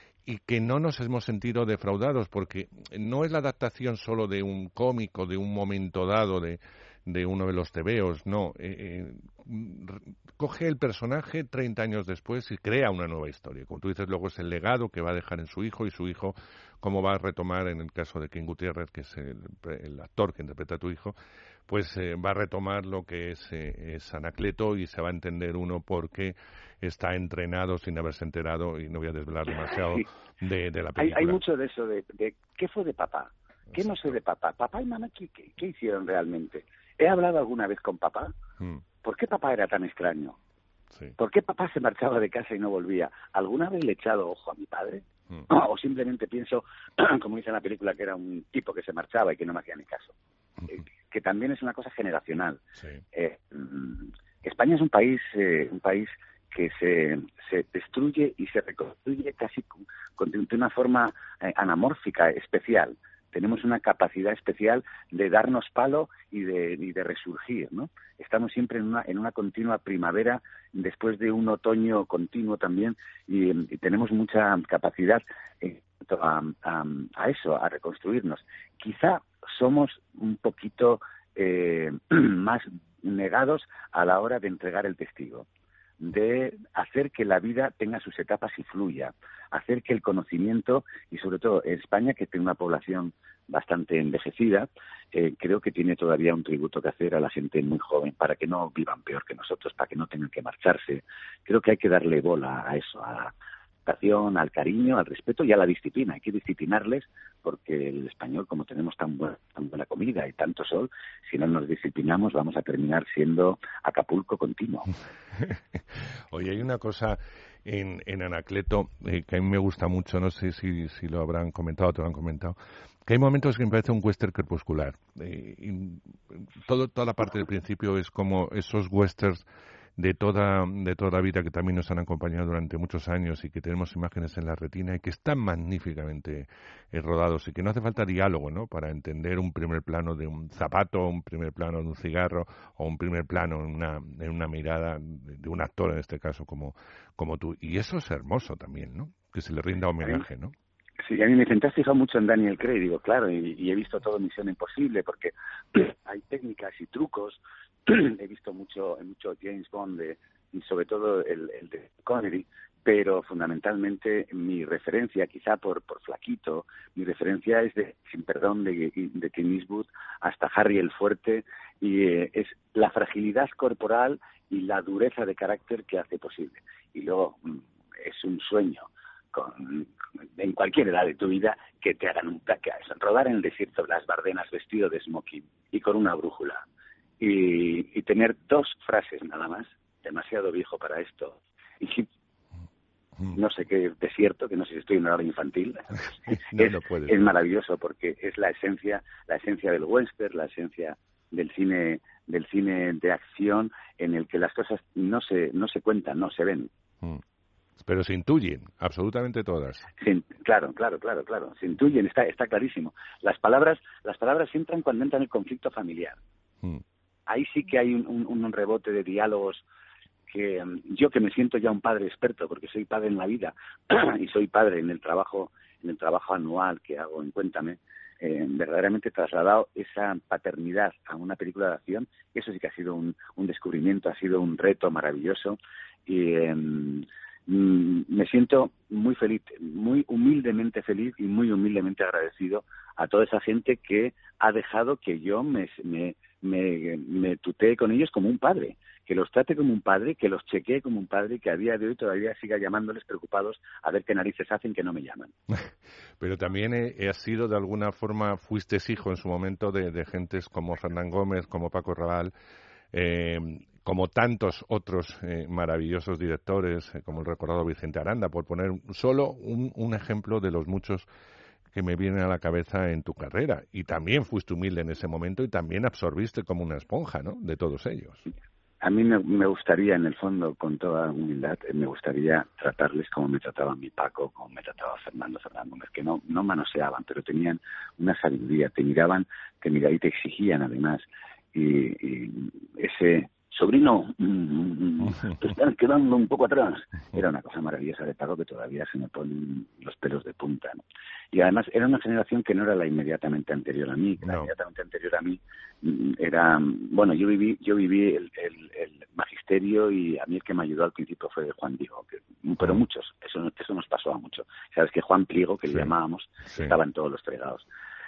y que no nos hemos sentido defraudados, porque no es la adaptación solo de un cómico, de un momento dado, de, de uno de los tebeos, no. Eh, eh, coge el personaje treinta años después y crea una nueva historia. Como tú dices, luego es el legado que va a dejar en su hijo, y su hijo cómo va a retomar, en el caso de Ken Gutiérrez, que es el, el actor que interpreta a tu hijo, pues eh, va a retomar lo que es, eh, es Anacleto, y se va a entender uno por qué está entrenado sin haberse enterado, y no voy a desvelar demasiado, sí. de, de la película. Hay, hay mucho de eso, de, de qué fue de papá, qué no sé de papá, papá y mamá, ¿qué, qué, qué hicieron realmente? ¿He hablado alguna vez con papá? Hmm. ¿Por qué papá era tan extraño? Sí. ¿Por qué papá se marchaba de casa y no volvía? ¿Alguna vez le he echado ojo a mi padre? Hmm. O simplemente pienso, como dice en la película, que era un tipo que se marchaba y que no me hacía ni caso. Eh, que también es una cosa generacional. Sí. Eh, España es un país, eh, un país que se, se destruye y se reconstruye casi con, con, de una forma eh, anamórfica, especial. Tenemos una capacidad especial de darnos palo y de, y de resurgir, ¿no? Estamos siempre en una, en una continua primavera, después de un otoño continuo también, y, y tenemos mucha capacidad en cuanto a, a, a eso, a reconstruirnos. Quizá somos un poquito eh, más negados a la hora de entregar el testigo, de hacer que la vida tenga sus etapas y fluya, hacer que el conocimiento, y sobre todo en España, que tiene una población bastante envejecida, eh, creo que tiene todavía un tributo que hacer a la gente muy joven para que no vivan peor que nosotros, para que no tengan que marcharse. Creo que hay que darle bola a eso, a la educación, al cariño, al respeto y a la disciplina. Hay que disciplinarles, porque el español, como tenemos tan buena, tan buena comida y tanto sol, si no nos disciplinamos vamos a terminar siendo Acapulco continuo. Oye, hay una cosa en, en Anacleto eh, que a mí me gusta mucho, no sé si, si lo habrán comentado o te lo han comentado, que hay momentos que me parece un western crepuscular. Eh, y todo, toda la parte del principio es como esos westerns de toda de toda la vida que también nos han acompañado durante muchos años, y que tenemos imágenes en la retina y que están magníficamente eh, rodados, y que no hace falta diálogo, ¿no?, para entender un primer plano de un zapato, un primer plano de un cigarro, o un primer plano en una en una mirada de, de un actor, en este caso como como tú. Y eso es hermoso también, ¿no?, que se le rinda homenaje, ¿no? Sí, a mí me dicen, ¿te has fijado mucho en Daniel Craig? Digo, claro, y, y he visto todo Misión Imposible, porque hay técnicas y trucos. He visto mucho mucho James Bond de, y sobre todo el, el de Connery, pero fundamentalmente mi referencia, quizá por por flaquito, mi referencia es de Sin Perdón de, de Clint Eastwood hasta Harry el Fuerte, y eh, es la fragilidad corporal y la dureza de carácter que hace posible. Y luego es un sueño con, en cualquier edad de tu vida que te hagan un que rodar en el desierto de las Bardenas vestido de smoking y con una brújula. Y, y tener dos frases nada más, demasiado viejo para esto, y no sé qué desierto, que no sé si estoy en una hora infantil, no, es, no es maravilloso, porque es la esencia, la esencia del western, la esencia del cine, del cine de acción, en el que las cosas no se, no se cuentan, no se ven. Pero se intuyen, absolutamente todas. Sí, claro, claro, claro, claro. Se intuyen, está, está clarísimo. Las palabras, las palabras entran cuando entra en el conflicto familiar. Mm. Ahí sí que hay un, un, un rebote de diálogos que um, yo, que me siento ya un padre experto, porque soy padre en la vida y soy padre en el trabajo, en el trabajo anual que hago en Cuéntame, eh, verdaderamente trasladado esa paternidad a una película de acción. Eso sí que ha sido un, un descubrimiento, ha sido un reto maravilloso y eh, me siento muy feliz, muy humildemente feliz y muy humildemente agradecido a toda esa gente que ha dejado que yo me, me, me, me tutee con ellos como un padre, que los trate como un padre, que los chequee como un padre y que a día de hoy todavía siga llamándoles preocupados a ver qué narices hacen que no me llaman. Pero también he, he sido, de alguna forma, fuiste hijo en su momento de, de gentes como Fernán Gómez, como Paco Raval, eh, como tantos otros eh, maravillosos directores, eh, como el recordado Vicente Aranda, por poner solo un, un ejemplo de los muchos que me vienen a la cabeza en tu carrera. Y también fuiste humilde en ese momento y también absorbiste como una esponja, ¿no?, de todos ellos. A mí me, me gustaría, en el fondo, con toda humildad, me gustaría tratarles como me trataba mi Paco, como me trataba Fernando Fernando Gómez, que no, no manoseaban, pero tenían una sabiduría, te miraban, te miraban y te exigían además. Y, y ese sobrino, mmm, te estás quedando un poco atrás. Era una cosa maravillosa de Paco que todavía se me ponen los pelos de punta, ¿no? Y además era una generación que no era la inmediatamente anterior a mí, que no. La inmediatamente anterior a mí era, bueno, yo viví yo viví el, el, el magisterio y a mí el que me ayudó al principio fue Juan Pliego, que, pero muchos, eso, eso nos pasó a mucho. Sabes que Juan Pliego, que sí. le llamábamos, sí. estaba en todos los fregados.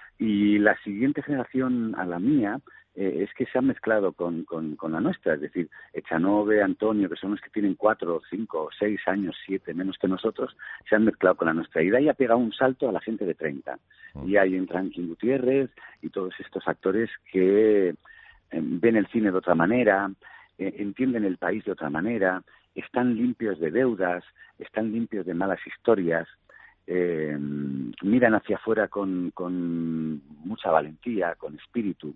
Y la siguiente generación a la mía eh, es que se han mezclado con, con, con la nuestra, es decir, Echanove, Antonio, que son los que tienen cuatro, cinco, seis años, siete menos que nosotros, se han mezclado con la nuestra. Y de ahí ha pegado un salto a la gente de treinta. Mm. Y ahí entran King Gutiérrez y todos estos actores que eh, ven el cine de otra manera, eh, entienden el país de otra manera, están limpios de deudas, están limpios de malas historias. Eh, miran hacia afuera con, con mucha valentía, con espíritu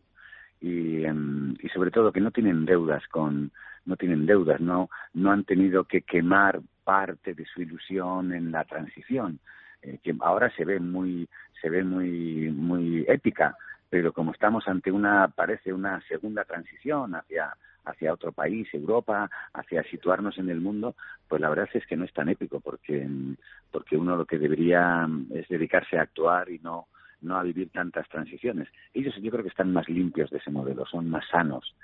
y, eh, y sobre todo que no tienen deudas con no tienen deudas, no no han tenido que quemar parte de su ilusión en la transición, eh, que ahora se ve muy se ve muy muy épica, pero como estamos ante una parece una segunda transición hacia hacia otro país, Europa, hacia situarnos en el mundo, pues la verdad es que no es tan épico, porque porque uno lo que debería es dedicarse a actuar y no no a vivir tantas transiciones. Ellos yo creo que están más limpios de ese modelo, son más sanos,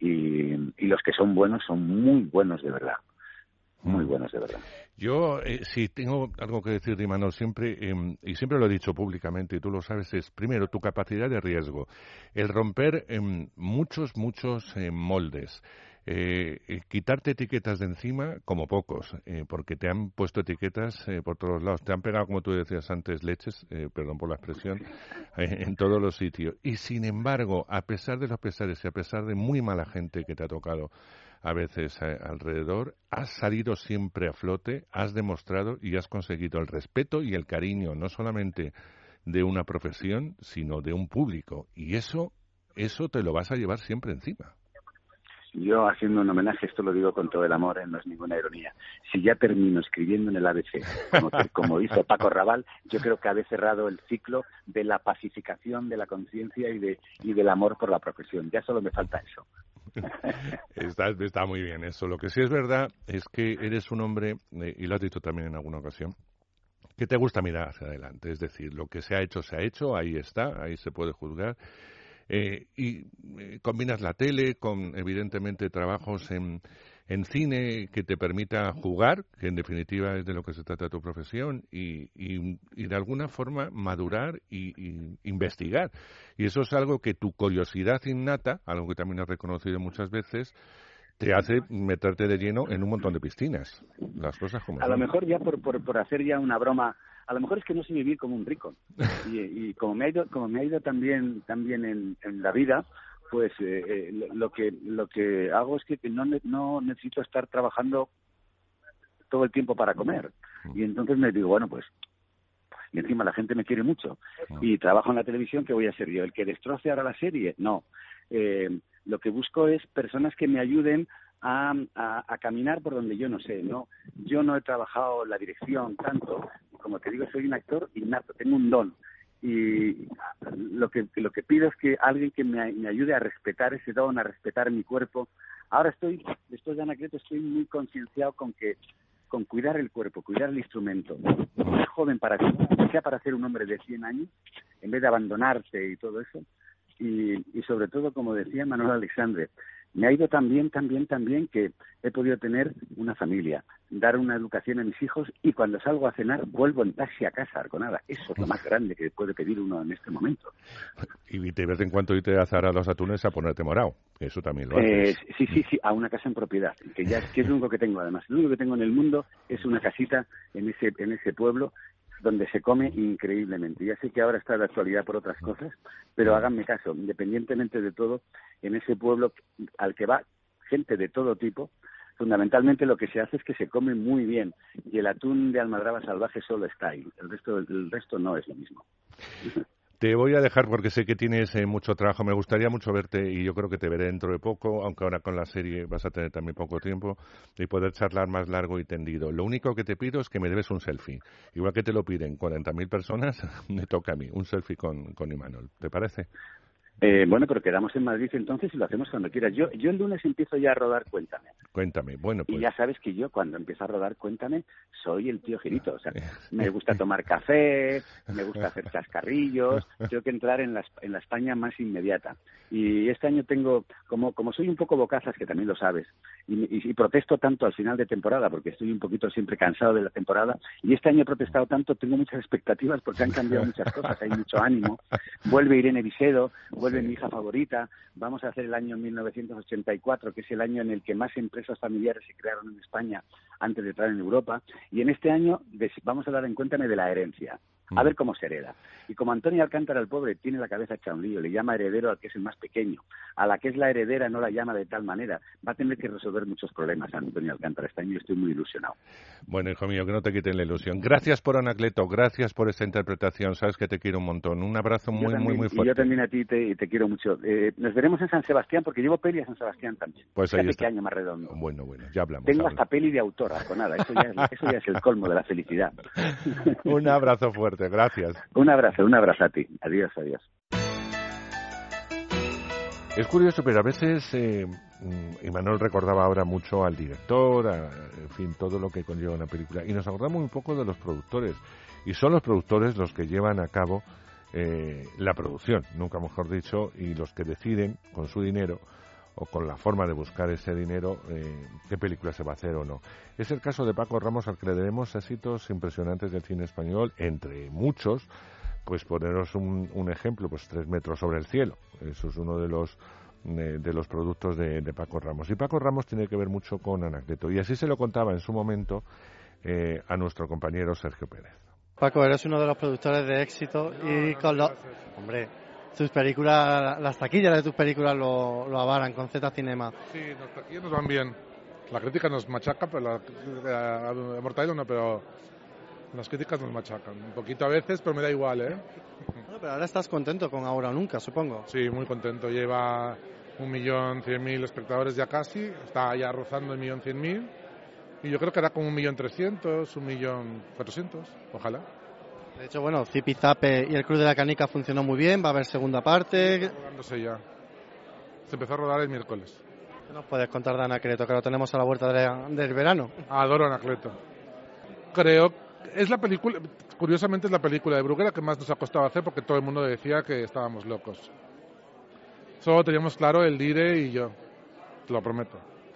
y, y los que son buenos son muy buenos de verdad. Muy buenos, de verdad. Yo, eh, si tengo algo que decir, Imanol, siempre, eh, y siempre lo he dicho públicamente, y tú lo sabes, es, primero, tu capacidad de riesgo, el romper eh, muchos, muchos eh, moldes, eh, eh, quitarte etiquetas de encima como pocos, eh, porque te han puesto etiquetas eh, por todos lados, te han pegado, como tú decías antes, leches, eh, perdón por la expresión, eh, en todos los sitios. Y sin embargo, a pesar de los pesares y a pesar de muy mala gente que te ha tocado a veces eh, alrededor, has salido siempre a flote, has demostrado y has conseguido el respeto y el cariño, no solamente de una profesión, sino de un público. Y eso, eso te lo vas a llevar siempre encima. Yo, haciendo un homenaje, esto lo digo con todo el amor, ¿eh? No es ninguna ironía. Si ya termino escribiendo en el A B C, como, como hizo Paco Raval, yo creo que habré cerrado el ciclo de la pacificación de la conciencia y, de, y del amor por la profesión. Ya solo me falta eso. Está, está muy bien eso. Lo que sí es verdad es que eres un hombre, eh, y lo has dicho también en alguna ocasión, que te gusta mirar hacia adelante. Es decir, lo que se ha hecho, se ha hecho, ahí está, ahí se puede juzgar. Eh, y eh, combinas la tele con, evidentemente, trabajos en, en cine que te permita jugar, que en definitiva es de lo que se trata tu profesión, y, y, y de alguna forma madurar y, y investigar. Y eso es algo que tu curiosidad innata, algo que también has reconocido muchas veces, te hace meterte de lleno en un montón de piscinas. Las cosas como A son. lo mejor ya por, por, por hacer ya una broma, a lo mejor es que no sé vivir como un rico. Y, y como me ha ido, como me ha ido también, también en, en la vida, pues eh, eh, lo que lo que hago es que no, no necesito estar trabajando todo el tiempo para comer. Y entonces me digo, bueno, pues, y encima la gente me quiere mucho. Y trabajo en la televisión, ¿qué voy a ser yo? ¿El que destroce ahora la serie? No. Eh, lo que busco es personas que me ayuden a, a, a caminar por donde yo no sé, ¿no? Yo no he trabajado la dirección tanto, como te digo, soy un actor innato, tengo un don. Y lo que lo que pido es que alguien que me, me ayude a respetar ese don, a respetar mi cuerpo. Ahora estoy, después de Anacleto, estoy muy concienciado con que con cuidar el cuerpo, cuidar el instrumento, ser joven para ti, que sea para ser un hombre de cien años, en vez de abandonarse y todo eso. Y, y sobre todo, como decía Manuel Alexandre, me ha ido tan bien, tan bien, tan bien que he podido tener una familia, dar una educación a mis hijos y cuando salgo a cenar vuelvo en taxi a casa, Arconada. Eso es lo más grande que puede pedir uno en este momento. Y de vez en cuando irte a azar a los atunes a ponerte morado. Eso también lo haces. Eh, sí, sí, sí, a una casa en propiedad, que ya que es lo único que tengo además. Lo único que tengo en el mundo es una casita en ese, en ese pueblo donde se come increíblemente. Ya sé que ahora está de actualidad por otras cosas, pero háganme caso, independientemente de todo, en ese pueblo al que va gente de todo tipo, fundamentalmente lo que se hace es que se come muy bien y el atún de almadraba salvaje solo está ahí, el resto, el resto no es lo mismo. Te voy a dejar porque sé que tienes eh, mucho trabajo. Me gustaría mucho verte y yo creo que te veré dentro de poco, aunque ahora con la serie vas a tener también poco tiempo y poder charlar más largo y tendido. Lo único que te pido es que me debes un selfie. Igual que te lo piden cuarenta mil personas, me toca a mí un selfie con, con Imanol. ¿Te parece? Eh, bueno, pero quedamos en Madrid entonces y lo hacemos cuando quieras. Yo, yo el lunes empiezo ya a rodar Cuéntame. Cuéntame, bueno, pues. Y ya sabes que yo cuando empiezo a rodar Cuéntame soy el tío Girito. O sea, me gusta tomar café, me gusta hacer chascarrillos, tengo que entrar en la, en la España más inmediata. Y este año tengo, como, como soy un poco bocazas, que también lo sabes, y, y, y protesto tanto al final de temporada, porque estoy un poquito siempre cansado de la temporada, y este año he protestado tanto, tengo muchas expectativas porque han cambiado muchas cosas, hay mucho ánimo. Vuelve Irene Visedo, vuelve mi hija favorita, vamos a hacer el año mil novecientos ochenta y cuatro, que es el año en el que más empresas familiares se crearon en España antes de entrar en Europa, y en este año vamos a dar en Cuéntame de la herencia, a ver cómo se hereda. Y como Antonio Alcántara, el pobre, tiene la cabeza hecha un lío, le llama heredero al que es el más pequeño, a la que es la heredera no la llama de tal manera, va a tener que resolver muchos problemas Antonio Alcántara este año y estoy muy ilusionado. Bueno, hijo mío, que no te quiten la ilusión. Gracias por Anacleto, gracias por esta interpretación, sabes que te quiero un montón. Un abrazo muy, también, muy, muy fuerte. Y yo también a ti te, te quiero mucho. Eh, nos veremos en San Sebastián, porque llevo peli a San Sebastián también. Pues ahí Fíjate está. Qué año más redondo. Bueno, bueno, ya hablamos. Tengo hablamos. hasta peli de autor, nada. Eso ya, es, eso ya es el colmo de la felicidad. Un abrazo fuerte, gracias. Un abrazo, un abrazo a ti. Adiós, adiós. Es curioso, pero a veces eh, Imanol recordaba ahora mucho al director, a, en fin, todo lo que conlleva una película. Y nos acordamos un poco de los productores. Y son los productores los que llevan a cabo eh, la producción, nunca mejor dicho, y los que deciden con su dinero o con la forma de buscar ese dinero eh, qué película se va a hacer o no. Es el caso de Paco Ramos, al que le debemos éxitos impresionantes del cine español, entre muchos. Pues poneros un, un ejemplo, pues Tres metros sobre el cielo. Eso es uno de los de, de los productos de, de Paco Ramos. Y Paco Ramos tiene que ver mucho con Anacleto. Y así se lo contaba en su momento eh, a nuestro compañero Sergio Pérez. Paco, eres uno de los productores de éxito y con los... Hombre, tus películas, las taquillas de tus películas lo, lo avalan con Z Cinema. Sí, las taquillas nos van bien. La crítica nos machaca, pero la, la, la Mortadelo no, pero... Las críticas nos machacan, un poquito a veces, pero me da igual, ¿eh? Bueno, pero ahora estás contento con Ahora o Nunca, supongo. Sí, muy contento. Lleva un millón cien mil espectadores ya casi, está ya rozando el millón cien mil. Y yo creo que hará como un millón trescientos, un millón cuatrocientos, ojalá. De hecho, bueno, Zipizape y el Club de la Canica funcionó muy bien, va a haber segunda parte. Rodándose ya. Se empezó a rodar el miércoles. ¿Qué nos puedes contar de Anacleto, que lo tenemos a la vuelta de, del verano? Adoro Anacleto. Creo que es la película, curiosamente es la película de Bruguera que más nos ha costado hacer porque todo el mundo decía que estábamos locos. Solo teníamos claro el Dire y yo, te lo prometo.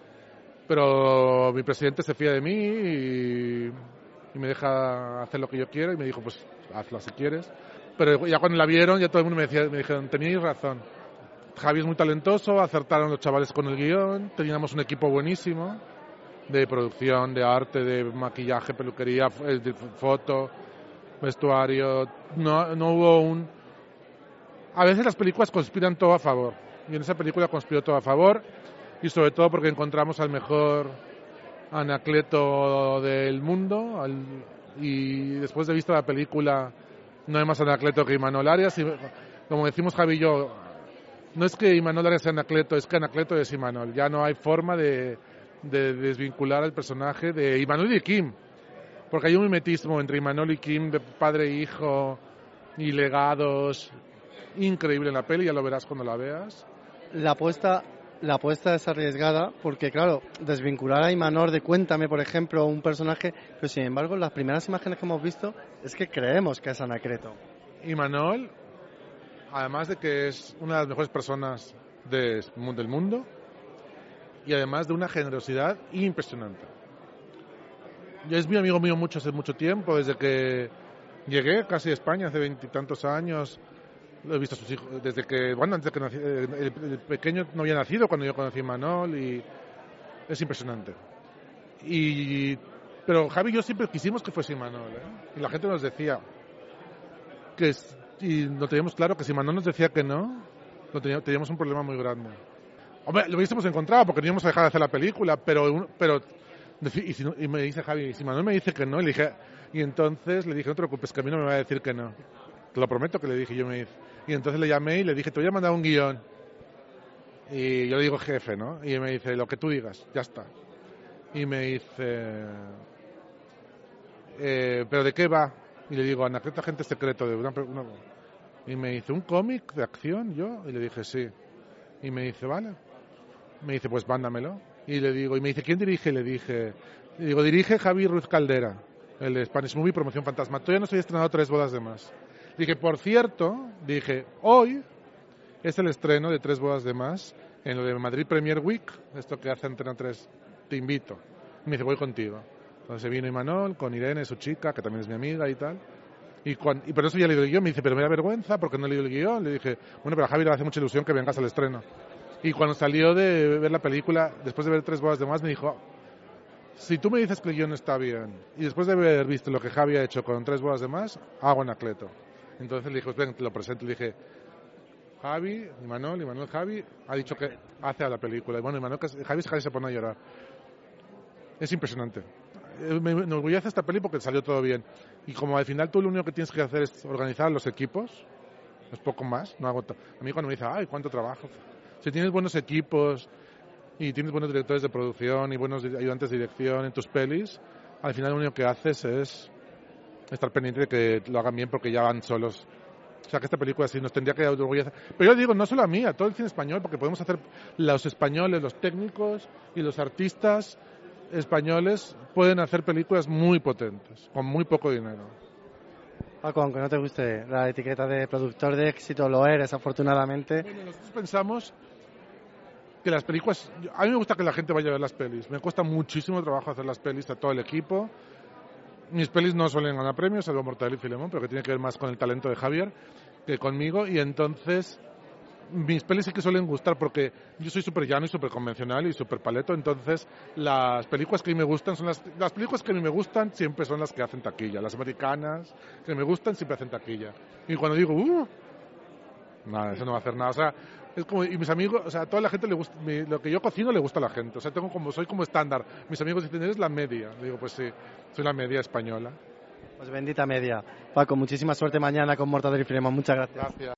Pero mi presidente se fía de mí y, y me deja hacer lo que yo quiero y me dijo, pues hazlo si quieres. Pero ya cuando la vieron, ya todo el mundo me, decía, me dijeron, teníais razón. Javi es muy talentoso, acertaron los chavales con el guión, teníamos un equipo buenísimo de producción, de arte, de maquillaje, peluquería, de foto, vestuario. No, no hubo un... A veces las películas conspiran todo a favor. Y en esa película conspiró todo a favor. Y sobre todo porque encontramos al mejor Anacleto del mundo. Al, y después de vista la película, no hay más Anacleto que Imanol Arias. Y como decimos Javi y yo, no es que Imanol Arias sea Anacleto, es que Anacleto es Imanol. Ya no hay forma de... de desvincular al personaje de Imanol y de Kim, porque hay un mimetismo entre Imanol y Kim de padre e hijo y legados increíble en la peli, ya lo verás cuando la veas. La apuesta la apuesta es arriesgada porque, claro, desvincular a Imanol de Cuéntame, por ejemplo, un personaje, pero sin embargo, las primeras imágenes que hemos visto es que creemos que es Anacleto. Imanol, además de que es una de las mejores personas de, del mundo y además de una generosidad impresionante. Es mi amigo mío mucho hace mucho tiempo, desde que llegué casi a España hace veintitantos años. Lo he visto a sus hijos desde que, bueno, antes de que nací, el, el pequeño no había nacido cuando yo conocí a Imanol y es impresionante. Y, pero Javi y yo siempre quisimos que fuese Imanol, ¿eh? Y la gente nos decía que, y lo teníamos claro, que si Imanol nos decía que no, lo teníamos, teníamos un problema muy grande. Hombre, lo hubiésemos encontrado porque no íbamos a dejar de hacer la película, pero, pero y, si, y me dice Javi, si Imanol me dice que no, y le dije, y entonces le dije, no te preocupes, que a mí no me va a decir que no. Te lo prometo que le dije, yo me dice. Y entonces le llamé y le dije, te voy a mandar un guión. Y yo le digo jefe, ¿no? Y me dice, lo que tú digas, ya está. Y me dice, eh, ¿pero de qué va? Y le digo, Anacleto, agente secreto de una, una... Y me dice, ¿un cómic de acción? Yo, y le dije, sí. Y me dice, vale. Me dice, pues mándamelo. Y le digo, y me dice, ¿quién dirige? Y le dije, y digo, dirige Javi Ruiz Caldera, el de Spanish Movie Promoción Fantasma. Todavía no se había estrenado Tres bodas de más. Dije, por cierto, dije, hoy es el estreno de Tres bodas de más en lo de Madrid Premier Week, esto que hace Antena tres, te invito. Y me dice, voy contigo. Entonces vino Imanol con Irene, su chica, que también es mi amiga y tal. Y, cuando, y por eso ya le leído el guión. Me dice, pero me da vergüenza porque no he leído el guión. Le dije, bueno, pero a Javi le hace mucha ilusión que vengas al estreno. Y cuando salió de ver la película, después de ver Tres bodas de más, me dijo, si tú me dices que el guión está bien, y después de haber visto lo que Javi ha hecho con Tres bodas de más, hago Anacleto. Entonces le dije, pues ven, te lo presento. Le dije, Javi, Imanol, Imanol, Javi, ha dicho que hace a la película. Y bueno, Imanol, Javi, Javi se pone a llorar. Es impresionante. Me, me enorgullece esta peli porque salió todo bien. Y como al final tú lo único que tienes que hacer es organizar los equipos, es poco más. No hago a mí cuando me dice, ay, cuánto trabajo. Si tienes buenos equipos y tienes buenos directores de producción y buenos ayudantes de dirección en tus pelis, al final lo único que haces es estar pendiente de que lo hagan bien porque ya van solos. O sea que esta película sí nos tendría que orgullecer. Pero yo digo, no solo a mí, a todo el cine español, porque podemos hacer, los españoles, los técnicos y los artistas españoles pueden hacer películas muy potentes, con muy poco dinero. Paco, aunque no te guste la etiqueta de productor de éxito, lo eres, afortunadamente. Bueno, nosotros pensamos que las películas... A mí me gusta que la gente vaya a ver las pelis. Me cuesta muchísimo trabajo hacer las pelis a todo el equipo. Mis pelis no suelen ganar premios, salvo Mortadelo y Filemón, pero que tiene que ver más con el talento de Javier que conmigo. Y entonces, mis pelis sí que suelen gustar porque yo soy súper llano y súper convencional y súper paleto. Entonces, las películas que a mí me gustan son las... Las películas que a mí me gustan siempre son las que hacen taquilla. Las americanas que me gustan siempre hacen taquilla. Y cuando digo, uh, nada, eso no va a hacer nada. O sea, es como, y mis amigos, o sea, a toda la gente le gusta, mi, lo que yo cocino le gusta a la gente. O sea, tengo como, soy como estándar. Mis amigos dicen, eres la media. Digo, pues sí, soy la media española. Pues bendita media. Paco, muchísima suerte mañana con Mortadelo y Filemón. Muchas gracias. Gracias.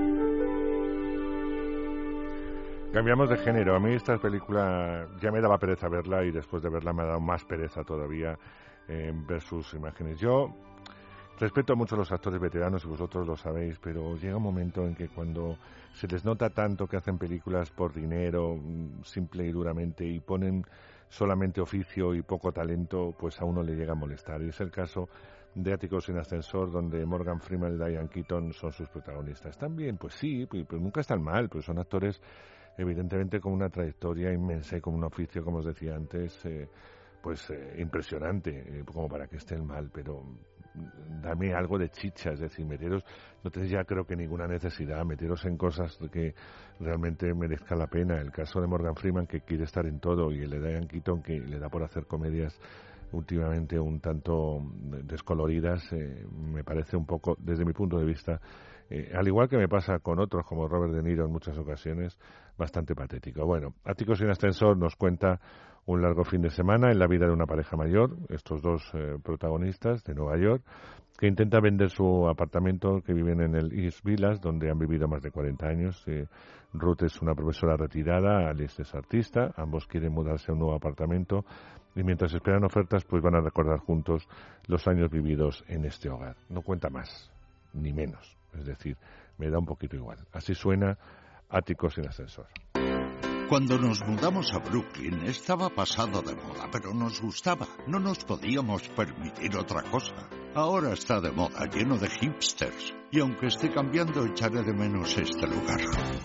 Cambiamos de género. A mí esta película ya me daba pereza verla y después de verla me ha dado más pereza todavía eh, ver sus imágenes. Yo respeto mucho a los actores veteranos y vosotros lo sabéis, pero llega un momento en que cuando se les nota tanto que hacen películas por dinero, simple y duramente, y ponen solamente oficio y poco talento, pues a uno le llega a molestar. Y es el caso de Áticos sin ascensor, donde Morgan Freeman y Diane Keaton son sus protagonistas. ¿Están bien? Pues sí, pero nunca están mal, pues son actores evidentemente con una trayectoria inmensa y con un oficio, como os decía antes, eh, pues eh, impresionante, eh, como para que estén mal, pero dame algo de chicha, es decir, meteros, no tenéis ya creo que ninguna necesidad, meteros en cosas que realmente merezca la pena. El caso de Morgan Freeman, que quiere estar en todo, y el de Diane Keaton, que le da por hacer comedias últimamente un tanto descoloridas, eh, me parece un poco, desde mi punto de vista, eh, al igual que me pasa con otros como Robert De Niro en muchas ocasiones, bastante patético. Bueno, Áticos sin ascensor nos cuenta un largo fin de semana en la vida de una pareja mayor, estos dos eh, protagonistas de Nueva York, que intenta vender su apartamento, que viven en el East Village, donde han vivido más de cuarenta años. Eh, Ruth es una profesora retirada, Alice es artista, ambos quieren mudarse a un nuevo apartamento y mientras esperan ofertas pues van a recordar juntos los años vividos en este hogar. No cuenta más, ni menos, es decir, me da un poquito igual. Así suena Áticos sin ascensor. Cuando nos mudamos a Brooklyn estaba pasado de moda, pero nos gustaba. No nos podíamos permitir otra cosa. Ahora está de moda, lleno de hipsters. Y aunque esté cambiando, echaré de menos este lugar.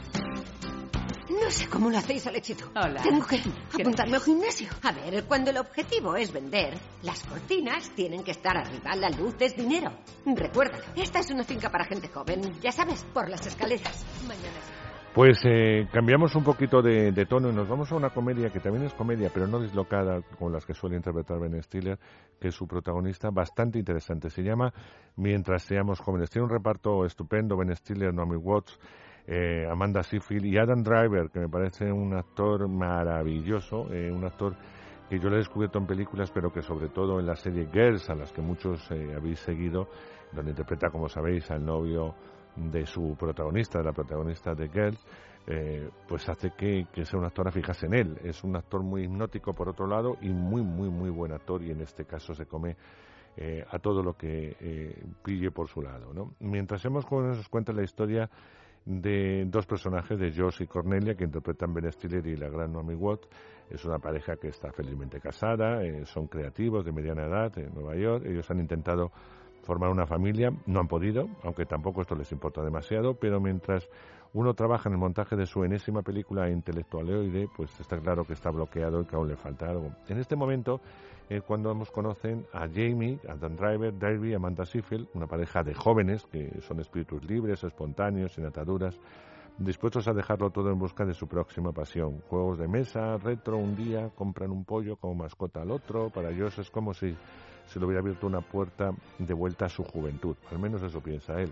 No sé cómo lo hacéis al éxito. Hola. Tengo que apuntarme al gimnasio. A ver, cuando el objetivo es vender, las cortinas tienen que estar arriba. La luz es dinero. Recuérdalo. Esta es una finca para gente joven. Ya sabes, por las escaleras. Mañana sí. Pues eh, cambiamos un poquito de, de tono y nos vamos a una comedia que también es comedia, pero no dislocada como las que suele interpretar Ben Stiller, que es su protagonista bastante interesante. Se llama Mientras seamos jóvenes. Tiene un reparto estupendo: Ben Stiller, Naomi Watts, eh, Amanda Seyfried y Adam Driver, que me parece un actor maravilloso, eh, un actor que yo le he descubierto en películas, pero que sobre todo en la serie Girls, a las que muchos eh, habéis seguido, donde interpreta, como sabéis, al novio de su protagonista, de la protagonista de Girls, eh, pues hace que, que sea un actor a fijarse en él. Es un actor muy hipnótico por otro lado y muy, muy, muy buen actor, y en este caso se come eh, a todo lo que eh, pille por su lado, ¿no? Mientras hemos jóvenes os cuenta la historia de dos personajes, de Josh y Cornelia, que interpretan Ben Stiller y la gran Naomi Watts. Es una pareja que está felizmente casada, eh, son creativos de mediana edad en Nueva York. Ellos han intentado formar una familia, no han podido, aunque tampoco esto les importa demasiado, pero mientras uno trabaja en el montaje de su enésima película intelectualoide, pues está claro que está bloqueado y que aún le falta algo. En este momento es cuando nos conocen a Jamie, a Dan Driver, Darby y Amanda Seyfried, una pareja de jóvenes que son espíritus libres, espontáneos, sin ataduras, dispuestos a dejarlo todo en busca de su próxima pasión. Juegos de mesa, retro, un día compran un pollo como mascota al otro. Para ellos es como si se le hubiera abierto una puerta de vuelta a su juventud, al menos eso piensa él,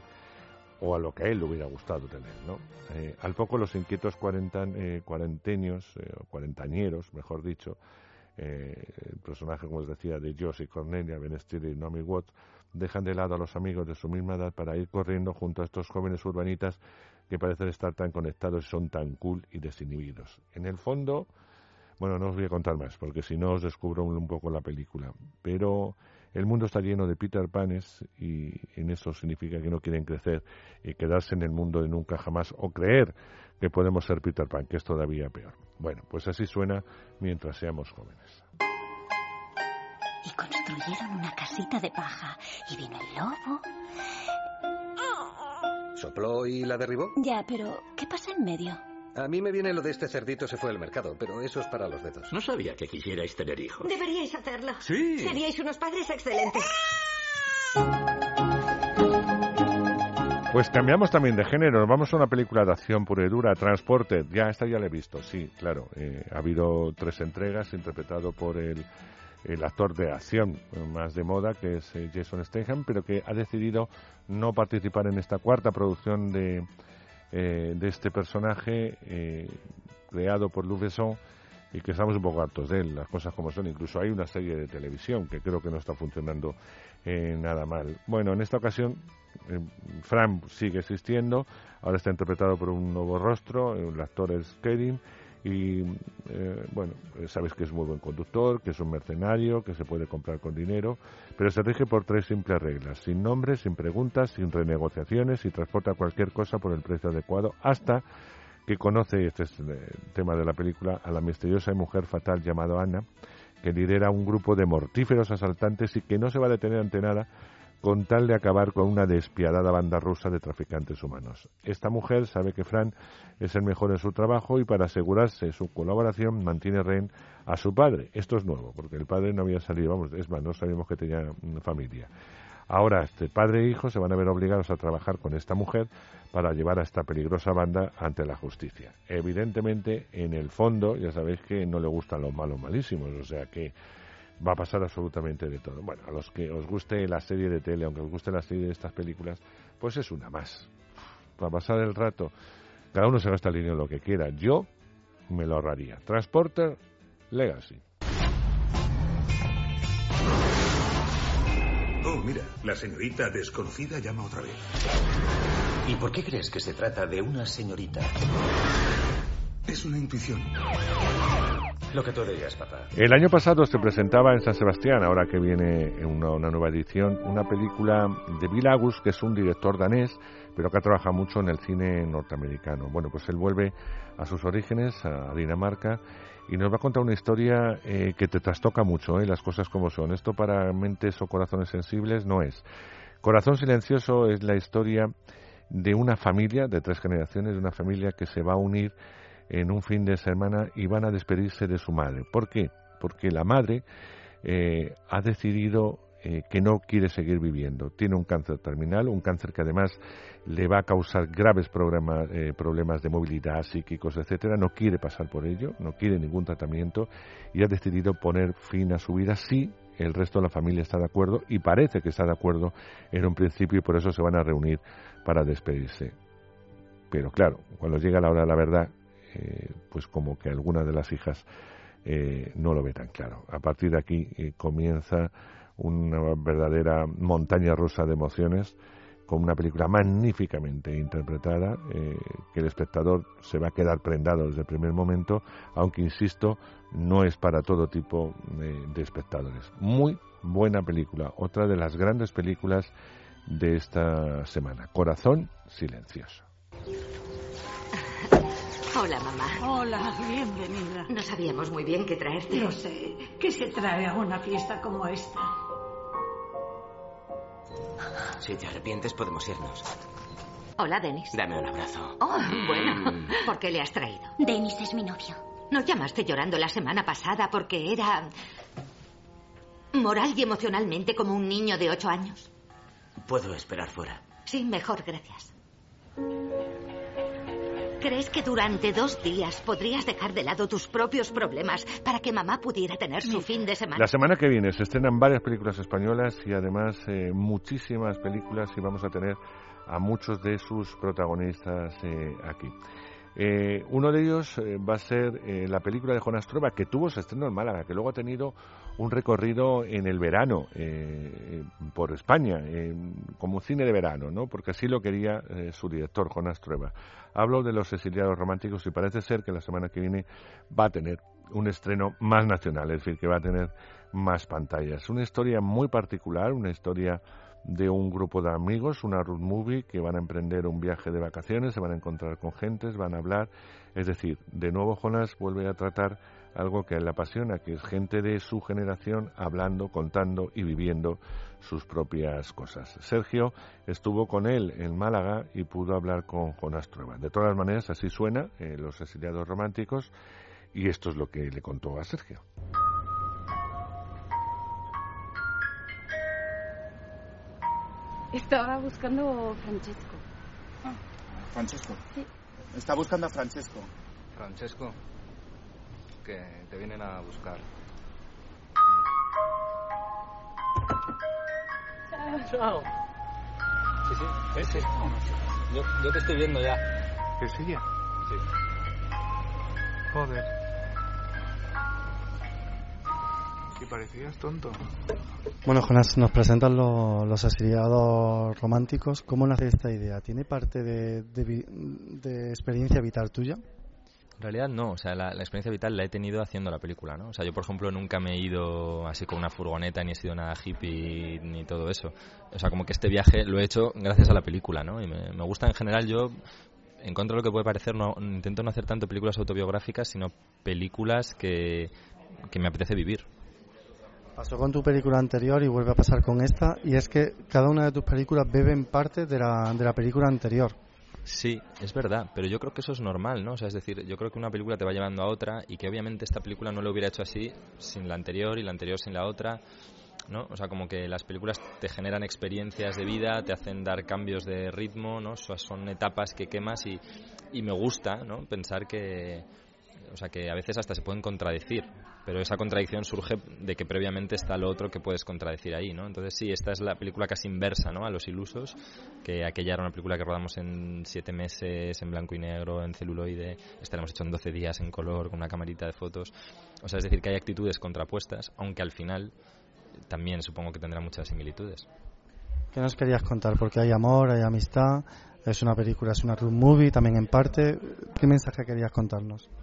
o a lo que a él le hubiera gustado tener, ¿no? Eh, al poco los inquietos cuarentan, eh, cuarenteños, eh, o cuarentañeros, mejor dicho, eh, el personaje, como os decía, de Josh y Cornelia, Ben Stiller y Naomi Watts, dejan de lado a los amigos de su misma edad para ir corriendo junto a estos jóvenes urbanitas que parecen estar tan conectados y son tan cool y desinhibidos. En el fondo, bueno, no os voy a contar más, porque si no os descubro un poco la película. Pero el mundo está lleno de Peter Panes y en eso significa que no quieren crecer y quedarse en el mundo de nunca jamás, o creer que podemos ser Peter Pan, que es todavía peor. Bueno, pues así suena Mientras seamos jóvenes. Y construyeron una casita de paja y vino el lobo. ¿Sopló y la derribó? Ya, pero ¿qué pasa en medio? A mí me viene lo de este cerdito se fue al mercado, pero eso es para los dedos. No sabía que quisierais tener hijos. Deberíais hacerlo. Sí. Seríais unos padres excelentes. Pues cambiamos también de género, nos vamos a una película de acción pura y dura, Transported. Ya, esta ya la he visto, sí, claro. Eh, ha habido tres entregas, interpretado por el, el actor de acción más de moda, que es eh, Jason Statham, pero que ha decidido no participar en esta cuarta producción de... Eh, de este personaje eh, creado por Luc Besson, y que estamos un poco hartos de él, las cosas como son. Incluso hay una serie de televisión que creo que no está funcionando eh, nada mal. Bueno, en esta ocasión eh, Fran sigue existiendo, ahora está interpretado por un nuevo rostro, el actor es Kevin, y eh, bueno, sabéis que es muy buen conductor, que es un mercenario, que se puede comprar con dinero, pero se rige por tres simples reglas: sin nombres, sin preguntas, sin renegociaciones, y transporta cualquier cosa por el precio adecuado, hasta que conoce, este es el tema de la película, a la misteriosa mujer fatal llamada Ana, que lidera un grupo de mortíferos asaltantes y que no se va a detener ante nada con tal de acabar con una despiadada banda rusa de traficantes humanos. Esta mujer sabe que Fran es el mejor en su trabajo y para asegurarse su colaboración mantiene rehén a su padre. Esto es nuevo, porque el padre no había salido, vamos, es más, no sabíamos que tenía familia. Ahora este padre e hijo se van a ver obligados a trabajar con esta mujer para llevar a esta peligrosa banda ante la justicia. Evidentemente, en el fondo, ya sabéis que no le gustan los malos malísimos, o sea que va a pasar absolutamente de todo. Bueno, a los que os guste la serie de tele, aunque os guste la serie de estas películas, pues es una más. Para pasar el rato, cada uno se gasta el dinero lo que quiera. Yo me lo ahorraría. Transporter Legacy. Oh, mira, la señorita desconocida llama otra vez. ¿Y por qué crees que se trata de una señorita? Es una intuición. Lo que tú digas, papá. El año pasado se presentaba en San Sebastián, ahora que viene una, una nueva edición, una película de Bill August, que es un director danés, pero que ha trabajado mucho en el cine norteamericano. Bueno, pues él vuelve a sus orígenes, a Dinamarca, y nos va a contar una historia eh, que te trastoca mucho, eh, las cosas como son. Esto para mentes o corazones sensibles no es. Corazón Silencioso es la historia de una familia, de tres generaciones, de una familia que se va a unir en un fin de semana y van a despedirse de su madre. ¿Por qué? Porque la madre eh, ha decidido eh, que no quiere seguir viviendo. Tiene un cáncer terminal, un cáncer que además le va a causar graves problemas, eh, problemas de movilidad, psíquicos, etcétera. No quiere pasar por ello, no quiere ningún tratamiento y ha decidido poner fin a su vida. Sí, el resto de la familia está de acuerdo y parece que está de acuerdo en un principio y por eso se van a reunir para despedirse. Pero claro, cuando llega la hora de la verdad, Eh, pues como que alguna de las hijas eh, no lo ve tan claro. A partir de aquí eh, comienza una verdadera montaña rusa de emociones, con una película magníficamente interpretada, eh, que el espectador se va a quedar prendado desde el primer momento, aunque insisto, no es para todo tipo eh, de espectadores. Muy buena película, otra de las grandes películas de esta semana, Corazón Silencioso. Hola, mamá. Hola, bienvenida. No sabíamos muy bien qué traerte. No sé, ¿qué se trae a una fiesta como esta? Si te arrepientes, podemos irnos. Hola, Dennis. Dame un abrazo. Oh, bueno. ¿Por qué le has traído? Dennis es mi novio. ¿No llamaste llorando la semana pasada porque era moral y emocionalmente como un niño de ocho años? Puedo esperar fuera. Sí, mejor, gracias. ¿Crees que durante dos días podrías dejar de lado tus propios problemas para que mamá pudiera tener su fin de semana? La semana que viene se estrenan varias películas españolas y además eh, muchísimas películas y vamos a tener a muchos de sus protagonistas eh, aquí. Eh, uno de ellos eh, va a ser eh, la película de Jonas Trueba, que tuvo su estreno en Málaga, que luego ha tenido un recorrido en el verano eh, por España, eh, como un cine de verano, ¿no? Porque así lo quería eh, su director, Jonas Trueba. Hablo de Los exiliados románticos y parece ser que la semana que viene va a tener un estreno más nacional, es decir, que va a tener más pantallas. Una historia muy particular, una historia de un grupo de amigos, una road movie, que van a emprender un viaje de vacaciones, se van a encontrar con gentes, van a hablar. Es decir, de nuevo Jonas vuelve a tratar algo que a él le apasiona, que es gente de su generación hablando, contando y viviendo sus propias cosas. Sergio estuvo con él en Málaga y pudo hablar con Jonas Trueba. De todas maneras, así suena eh, Los exiliados románticos y esto es lo que le contó a Sergio. Estaba buscando a Francesco. Ah, ¿Francesco? Sí. Está buscando a Francesco. Francesco, que te vienen a buscar. Chao. Sí, sí, sí, sí. Yo, yo te estoy viendo ya. ¿Que sí ya? Sí. Joder. Y parecías tonto. Bueno, Jonas, nos presentan lo, los exiliados románticos. ¿Cómo nace esta idea? ¿Tiene parte de, de, de experiencia vital tuya? En realidad no, o sea, la, la experiencia vital la he tenido haciendo la película, ¿no? O sea, yo por ejemplo nunca me he ido así con una furgoneta, ni he sido nada hippie, ni todo eso. O sea, como que este viaje lo he hecho gracias a la película, ¿no? Y me, me gusta en general, yo, en contra de lo que puede parecer, no intento no hacer tanto películas autobiográficas, sino películas que, que me apetece vivir. Pasó con tu película anterior y vuelve a pasar con esta, y es que cada una de tus películas bebe en parte de la, de la película anterior. Sí, es verdad, pero yo creo que eso es normal, ¿no? O sea, es decir, yo creo que una película te va llevando a otra y que obviamente esta película no lo hubiera hecho así sin la anterior y la anterior sin la otra, ¿no? O sea, como que las películas te generan experiencias de vida, te hacen dar cambios de ritmo, ¿no? O sea, son etapas que quemas y, y me gusta, ¿no? Pensar que, o sea, que a veces hasta se pueden contradecir, pero esa contradicción surge de que previamente está lo otro que puedes contradecir ahí, ¿no? Entonces sí, esta es la película casi inversa, ¿no? A Los ilusos, que aquella era una película que rodamos en siete meses, en blanco y negro, en celuloide, esta la hemos hecho en doce días en color, con una camarita de fotos. O sea, es decir, que hay actitudes contrapuestas, aunque al final también supongo que tendrá muchas similitudes. ¿Qué nos querías contar? Porque hay amor, hay amistad, es una película, es una road movie también en parte. ¿Qué mensaje querías contarnos?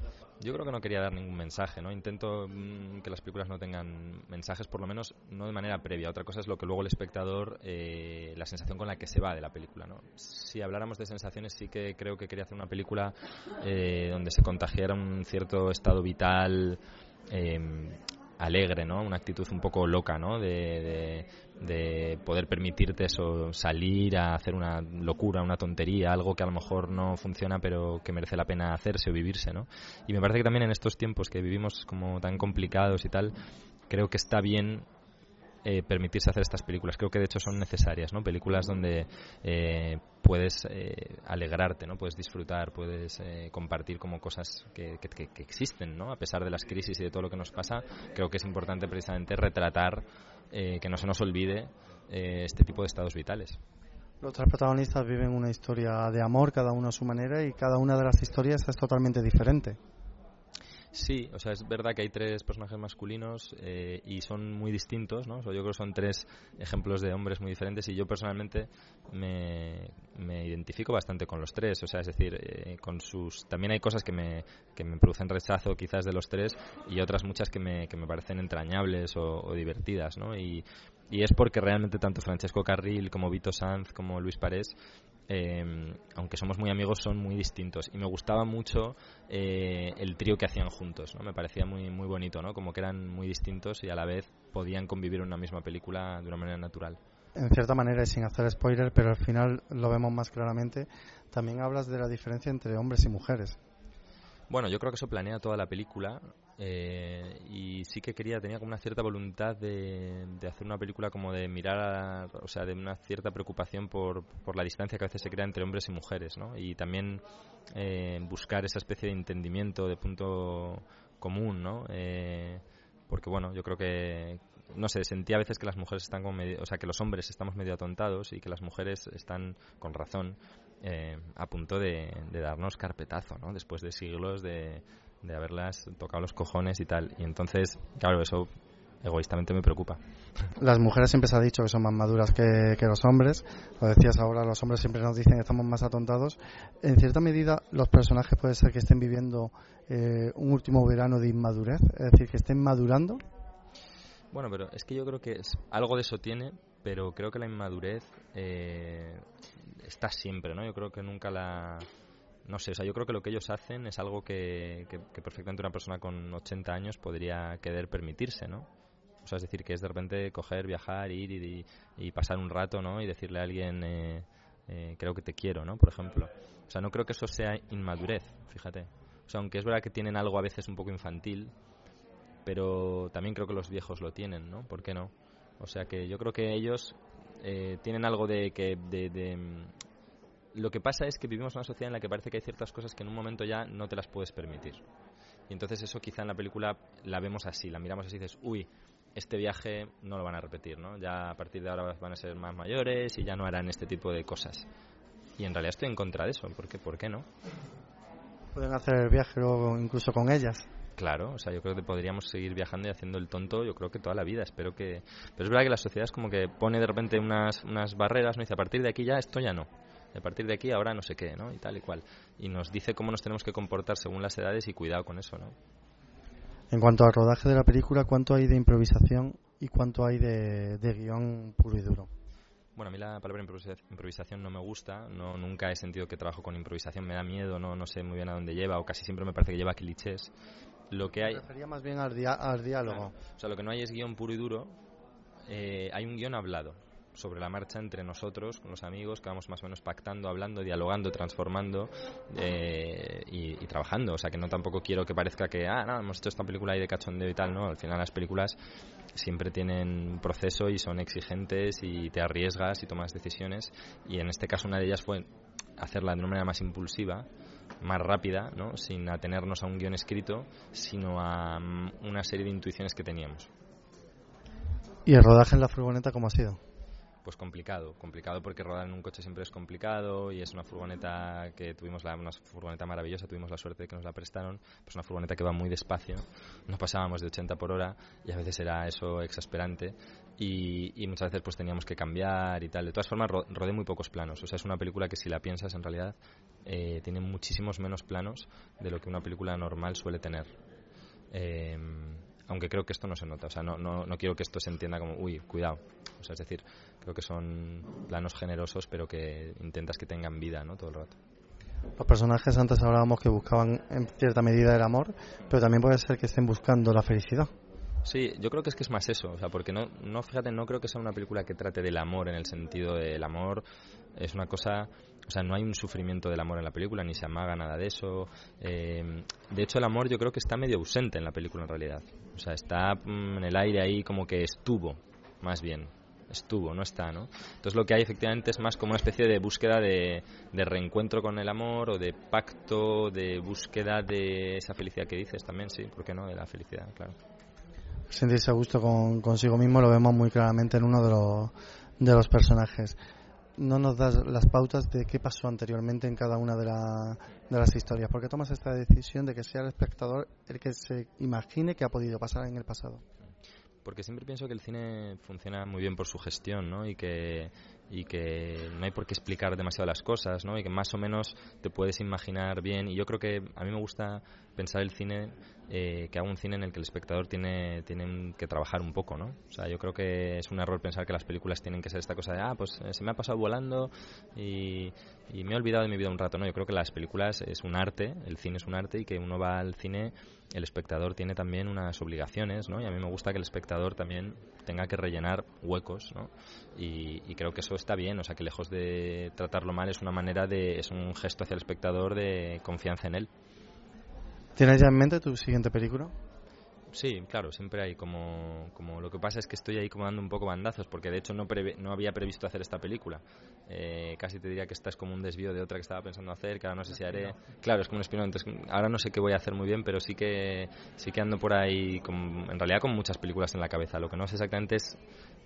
Yo creo que no quería dar ningún mensaje, ¿no? Intento mmm, que las películas no tengan mensajes, por lo menos no de manera previa. Otra cosa es lo que luego el espectador, eh, la sensación con la que se va de la película, ¿no? Si habláramos de sensaciones, sí que creo que quería hacer una película eh, donde se contagiara un cierto estado vital eh, alegre, ¿no? Una actitud un poco loca, ¿no? De, de, de poder permitirte eso, salir a hacer una locura, una tontería, algo que a lo mejor no funciona pero que merece la pena hacerse o vivirse, ¿no? Y me parece que también en estos tiempos que vivimos como tan complicados y tal, creo que está bien Eh, permitirse hacer estas películas. Creo que de hecho son necesarias, ¿no? Películas donde eh, puedes eh, alegrarte, ¿no? Puedes disfrutar, puedes eh, compartir como cosas que, que, que existen, ¿no? A pesar de las crisis y de todo lo que nos pasa, creo que es importante precisamente retratar, eh, que no se nos olvide eh, este tipo de estados vitales. Los tres protagonistas viven una historia de amor, cada uno a su manera, y cada una de las historias es totalmente diferente. Sí, o sea, es verdad que hay tres personajes masculinos eh, y son muy distintos, ¿no? O sea, yo creo que son tres ejemplos de hombres muy diferentes y yo personalmente me, me identifico bastante con los tres, o sea, es decir, eh, con sus... También hay cosas que me, que me producen rechazo quizás de los tres y otras muchas que me, que me parecen entrañables o, o divertidas, ¿no? Y, y es porque realmente tanto Francesco Carril como Vito Sanz como Luis Parés, Eh, aunque somos muy amigos, son muy distintos y me gustaba mucho eh, el trío que hacían juntos, ¿no? Me parecía muy muy bonito, ¿no? Como que eran muy distintos y a la vez podían convivir en una misma película de una manera natural. En cierta manera y sin hacer spoiler, pero al final lo vemos más claramente, también hablas de la diferencia entre hombres y mujeres. Bueno, yo creo que eso planea toda la película eh, y sí que quería, tenía como una cierta voluntad de, de hacer una película como de mirar, a, o sea, de una cierta preocupación por, por la distancia que a veces se crea entre hombres y mujeres, ¿no? Y también eh, buscar esa especie de entendimiento, de punto común, ¿no? Eh, porque bueno, yo creo que, no sé, sentía a veces que las mujeres están como medio, o sea, que los hombres estamos medio atontados y que las mujeres están, con razón, eh, a punto de, de darnos carpetazo, ¿no? Después de siglos de, de haberlas tocado los cojones y tal. Y entonces, claro, eso egoístamente me preocupa. Las mujeres siempre se ha dicho que son más maduras que, que los hombres. Lo decías ahora, los hombres siempre nos dicen que estamos más atontados. En cierta medida, los personajes puede ser que estén viviendo eh, un último verano de inmadurez, es decir, que estén madurando. Bueno, pero es que yo creo que es, algo de eso tiene, pero creo que la inmadurez eh, está siempre, ¿no? Yo creo que nunca la... No sé, o sea, yo creo que lo que ellos hacen es algo que, que, que perfectamente una persona con ochenta años podría querer permitirse, ¿no? O sea, es decir, que es de repente coger, viajar, ir y, y pasar un rato, ¿no? Y decirle a alguien, eh, eh, creo que te quiero, ¿no? Por ejemplo. O sea, no creo que eso sea inmadurez, fíjate. O sea, aunque es verdad que tienen algo a veces un poco infantil, pero también creo que los viejos lo tienen, ¿no? ¿Por qué no? O sea, que yo creo que ellos eh, tienen algo de que... De, de, lo que pasa es que vivimos en una sociedad en la que parece que hay ciertas cosas que en un momento ya no te las puedes permitir. Y entonces eso quizá en la película la vemos así, la miramos así y dices, uy, este viaje no lo van a repetir, ¿no? Ya a partir de ahora van a ser más mayores y ya no harán este tipo de cosas. Y en realidad estoy en contra de eso, porque ¿por qué no? Pueden hacer el viaje luego incluso con ellas. Claro, o sea, yo creo que podríamos seguir viajando y haciendo el tonto, yo creo que toda la vida, espero que... Pero es verdad que la sociedad es como que pone de repente unas, unas barreras, ¿no? Dice, a partir de aquí ya esto ya no. A partir de aquí ahora no sé qué, ¿no? Y tal y cual. Y nos dice cómo nos tenemos que comportar según las edades y cuidado con eso, ¿no? En cuanto al rodaje de la película, ¿cuánto hay de improvisación y cuánto hay de, de guión puro y duro? Bueno, a mí la palabra improvisación no me gusta, no nunca he sentido que trabajo con improvisación, me da miedo, no no sé muy bien a dónde lleva, o casi siempre me parece que lleva clichés. Lo que hay... Me refería más bien al, dia- al diálogo. Claro. O sea, lo que no hay es guión puro y duro, eh, hay un guión hablado sobre la marcha entre nosotros, con los amigos, que vamos más o menos pactando, hablando, dialogando, transformando eh, y, y trabajando. O sea, que no tampoco quiero que parezca que, ah, no, hemos hecho esta película ahí de cachondeo y tal, ¿no? Al final las películas siempre tienen un proceso y son exigentes y te arriesgas y tomas decisiones. Y en este caso una de ellas fue hacerla de una manera más impulsiva, más rápida, ¿no? Sin atenernos a un guión escrito, sino a um, una serie de intuiciones que teníamos. ¿Y el rodaje en la furgoneta cómo ha sido? pues complicado, complicado porque rodar en un coche siempre es complicado y es una furgoneta que tuvimos, la, una furgoneta maravillosa, tuvimos la suerte de que nos la prestaron, pues una furgoneta que va muy despacio, no pasábamos de ochenta por hora y a veces era eso exasperante y, y muchas veces pues teníamos que cambiar y tal. De todas formas ro, rodé muy pocos planos, o sea, es una película que si la piensas en realidad eh, tiene muchísimos menos planos de lo que una película normal suele tener. Eh, aunque creo que esto no se nota, o sea, no, no, no quiero que esto se entienda como, uy, cuidado, o sea, es decir, creo que son planos generosos, pero que intentas que tengan vida, ¿no?, todo el rato. Los personajes antes hablábamos que buscaban en cierta medida el amor, pero también puede ser que estén buscando la felicidad. Sí, yo creo que es que es más eso, o sea, porque no, no, fíjate, no creo que sea una película que trate del amor en el sentido del amor, es una cosa, o sea, no hay un sufrimiento del amor en la película, ni se amaga nada de eso, eh, de hecho el amor yo creo que está medio ausente en la película en realidad, o sea, está mmm, en el aire ahí como que estuvo, más bien, estuvo, no está, ¿no? Entonces lo que hay efectivamente es más como una especie de búsqueda de, de reencuentro con el amor o de pacto, de búsqueda de esa felicidad que dices también, sí, ¿por qué no?, de la felicidad, claro. Sentirse a gusto con consigo mismo lo vemos muy claramente en uno de los, de los personajes. No nos das las pautas de qué pasó anteriormente en cada una de, la, de las historias. ¿Por qué tomas esta decisión de que sea el espectador el que se imagine que ha podido pasar en el pasado? Porque siempre pienso que el cine funciona muy bien por su gestión, ¿no? Y que, y que no hay por qué explicar demasiado las cosas, ¿no? Y que más o menos te puedes imaginar bien. Y yo creo que a mí me gusta pensar el cine, eh, que hago un cine en el que el espectador tiene, tiene que trabajar un poco, ¿no? O sea, yo creo que es un error pensar que las películas tienen que ser esta cosa de, ah, pues eh, se me ha pasado volando y, y me he olvidado de mi vida un rato, ¿no? Yo creo que las películas es un arte, el cine es un arte y que uno va al cine, el espectador tiene también unas obligaciones, ¿no? Y a mí me gusta que el espectador también tenga que rellenar huecos, ¿no? Y, y creo que eso está bien, o sea, que lejos de tratarlo mal es una manera de, es un gesto hacia el espectador de confianza en él. ¿Tienes ya en mente tu siguiente película? Sí, claro, siempre hay como, como lo que pasa es que estoy ahí como dando un poco bandazos porque de hecho no, preve, no había previsto hacer esta película, eh, casi te diría que esta es como un desvío de otra que estaba pensando hacer, que ahora no sé si haré, claro, es como un spin-off, entonces ahora no sé qué voy a hacer muy bien, pero sí que sí que ando por ahí con, en realidad con muchas películas en la cabeza, lo que no sé exactamente es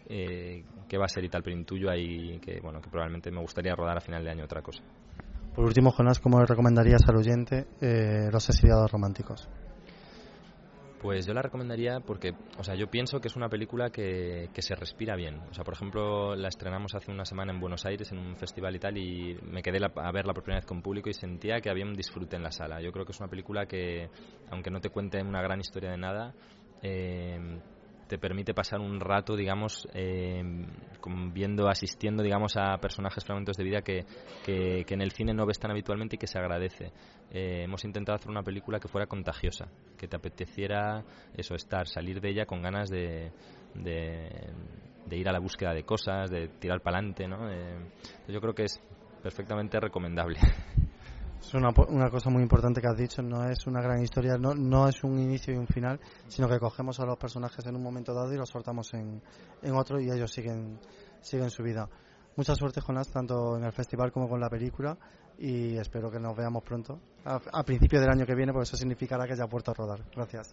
eh, qué va a ser y tal, pero intuyo ahí que, bueno, que probablemente me gustaría rodar a final de año otra cosa. Por último, Jonás, ¿cómo le recomendarías al oyente eh, Los exiliados románticos? Pues yo la recomendaría porque, o sea, yo pienso que es una película que, que se respira bien. O sea, por ejemplo, la estrenamos hace una semana en Buenos Aires en un festival y tal y me quedé la, a verla por primera vez con público y sentía que había un disfrute en la sala. Yo creo que es una película que, aunque no te cuente una gran historia de nada, eh, te permite pasar un rato, digamos, eh, viendo, asistiendo, digamos, a personajes, fragmentos de vida que, que, que en el cine no ves tan habitualmente y que se agradece. Eh, hemos intentado hacer una película que fuera contagiosa, que te apeteciera eso, estar, salir de ella con ganas de, de, de ir a la búsqueda de cosas, de tirar para adelante, ¿no? Eh, yo creo que es perfectamente recomendable. Es una, una cosa muy importante que has dicho, no es una gran historia, no, no es un inicio y un final, sino que cogemos a los personajes en un momento dado y los soltamos en, en otro y ellos siguen, siguen su vida. Mucha suerte, Jonás, tanto en el festival como con la película y espero que nos veamos pronto, a, a principio del año que viene, porque eso significará que ya ha vuelto a rodar. Gracias.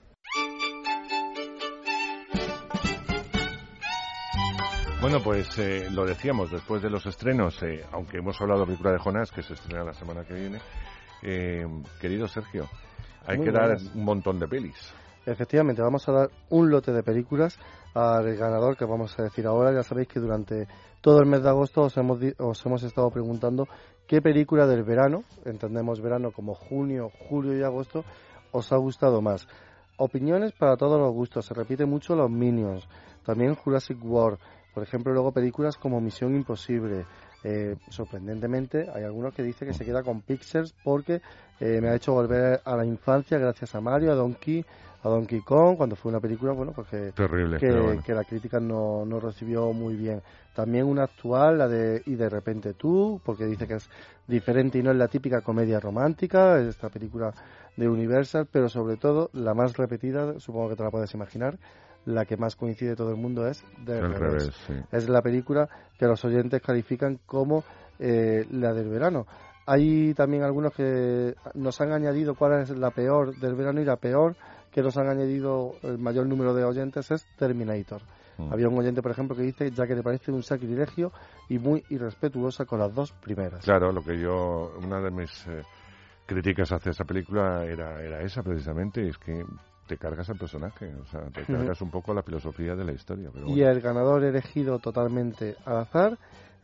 Bueno, pues eh, lo decíamos, después de los estrenos, eh, aunque hemos hablado de la película de Jonás, que se estrena la semana que viene, eh, querido Sergio, hay Muy que buenas. dar un montón de pelis. Efectivamente, vamos a dar un lote de películas al ganador que vamos a decir ahora. Ya sabéis que durante todo el mes de agosto os hemos, di- os hemos estado preguntando qué película del verano, entendemos verano como junio, julio y agosto, os ha gustado más. Opiniones para todos los gustos, se repite mucho los Minions, también Jurassic World, por ejemplo, luego películas como Misión Imposible. Eh, sorprendentemente, hay algunos que dicen que se queda con Pixels porque eh, me ha hecho volver a la infancia gracias a Mario, a Donkey, a Donkey Kong, cuando fue una película, bueno, porque Terrible, que, pero bueno. que la crítica no, no recibió muy bien. También una actual, la de Y de repente tú, porque dice que es diferente y no es la típica comedia romántica, es esta película de Universal, pero sobre todo la más repetida, supongo que te la puedes imaginar, la que más coincide todo el mundo es Del Del revés. revés, sí. Es la película que los oyentes califican como eh, la del verano. Hay también algunos que nos han añadido cuál es la peor del verano y la peor que nos han añadido el mayor número de oyentes es Terminator. Mm. Había un oyente, por ejemplo, que dice ya que le parece un sacrilegio y muy irrespetuosa con las dos primeras. Claro, lo que yo, una de mis eh, críticas hacia esa película era, era esa precisamente, es que te cargas al personaje, o sea, te cargas un poco la filosofía de la historia. Pero bueno. Y el ganador elegido totalmente al azar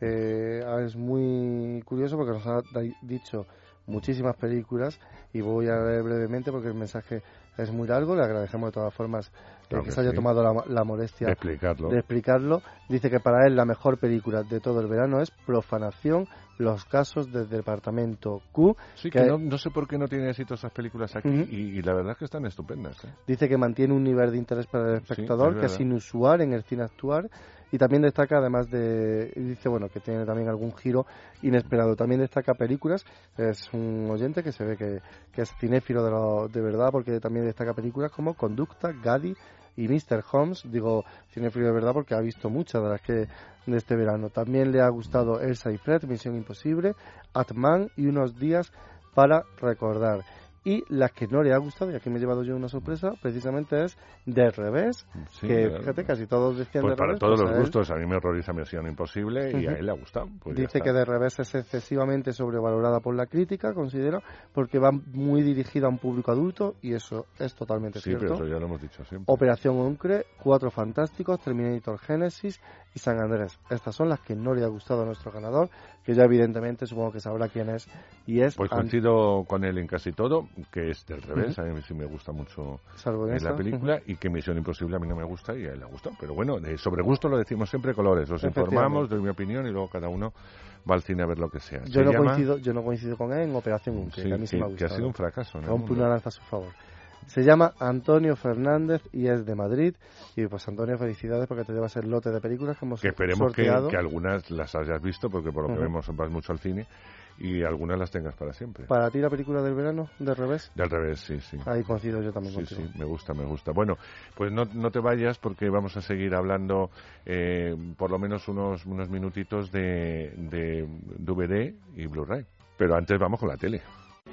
eh, es muy curioso porque nos ha dicho muchísimas películas y voy a leer brevemente porque el mensaje es muy largo. Le agradecemos de todas formas claro que, que se haya sí. tomado la, la molestia de explicarlo. de explicarlo. Dice que para él la mejor película de todo el verano es Profanación, los casos del departamento Q. Sí, que, que no, no sé por qué no tienen éxito esas películas aquí uh-huh. y, y la verdad es que están estupendas. ¿eh? Dice que mantiene un nivel de interés para el espectador sí, es que es inusual en el cine actual. Y también destaca, además de... Dice, bueno, que tiene también algún giro inesperado. También destaca películas. Es un oyente que se ve que, que es cinéfilo de, lo, de verdad, porque también destaca películas como Conducta, Gadi y mister Holmes. Digo cinéfilo de verdad porque ha visto muchas de las que de este verano. También le ha gustado Elsa y Fred, Misión Imposible, Ant-Man y Unos días para recordar. Y las que no le ha gustado, y aquí me he llevado yo una sorpresa, precisamente es Del revés, sí, que claro. Fíjate, casi todos decían pues Del para revés. Todos pues los a gustos, a mí me horroriza Misión Imposible y uh-huh. a él le ha gustado. Pues dice que Del revés es excesivamente sobrevalorada por la crítica, considero, porque va muy dirigida a un público adulto y eso es totalmente sí, cierto. Sí, pero eso ya lo hemos dicho siempre. Operación Uncre, Cuatro Fantásticos, Terminator Genesis y San Andrés. Estas son las que no le ha gustado a nuestro ganador, que ya evidentemente supongo que sabrá quién es y es... Pues coincido con él en casi todo, que es Del revés, uh-huh. a mí sí me gusta mucho en, en la película uh-huh. y que Misión Imposible a mí no me gusta y a él le ha gustado. Pero bueno, eh, sobre gusto lo decimos siempre colores, os informamos, doy mi opinión y luego cada uno va al cine a ver lo que sea. Yo, no coincido, yo no coincido con él en Operación Uncre, sí, que a mí sí que, me ha gustado. que ha sido un fracaso. Rompe una lanza a su favor. Se llama Antonio Fernández y es de Madrid. Y pues Antonio, felicidades porque te llevas el lote de películas que hemos que esperemos sorteado. Que, que algunas las hayas visto, porque por lo que uh-huh. vemos vas mucho al cine, y algunas las tengas para siempre. ¿Para ti la película del verano, Del revés? Del revés, sí, sí. Ahí coincido yo también sí, contigo. Sí, me gusta, me gusta. Bueno, pues no, no te vayas porque vamos a seguir hablando eh, por lo menos unos, unos minutitos de, de D V D y Blu-ray. Pero antes vamos con la tele.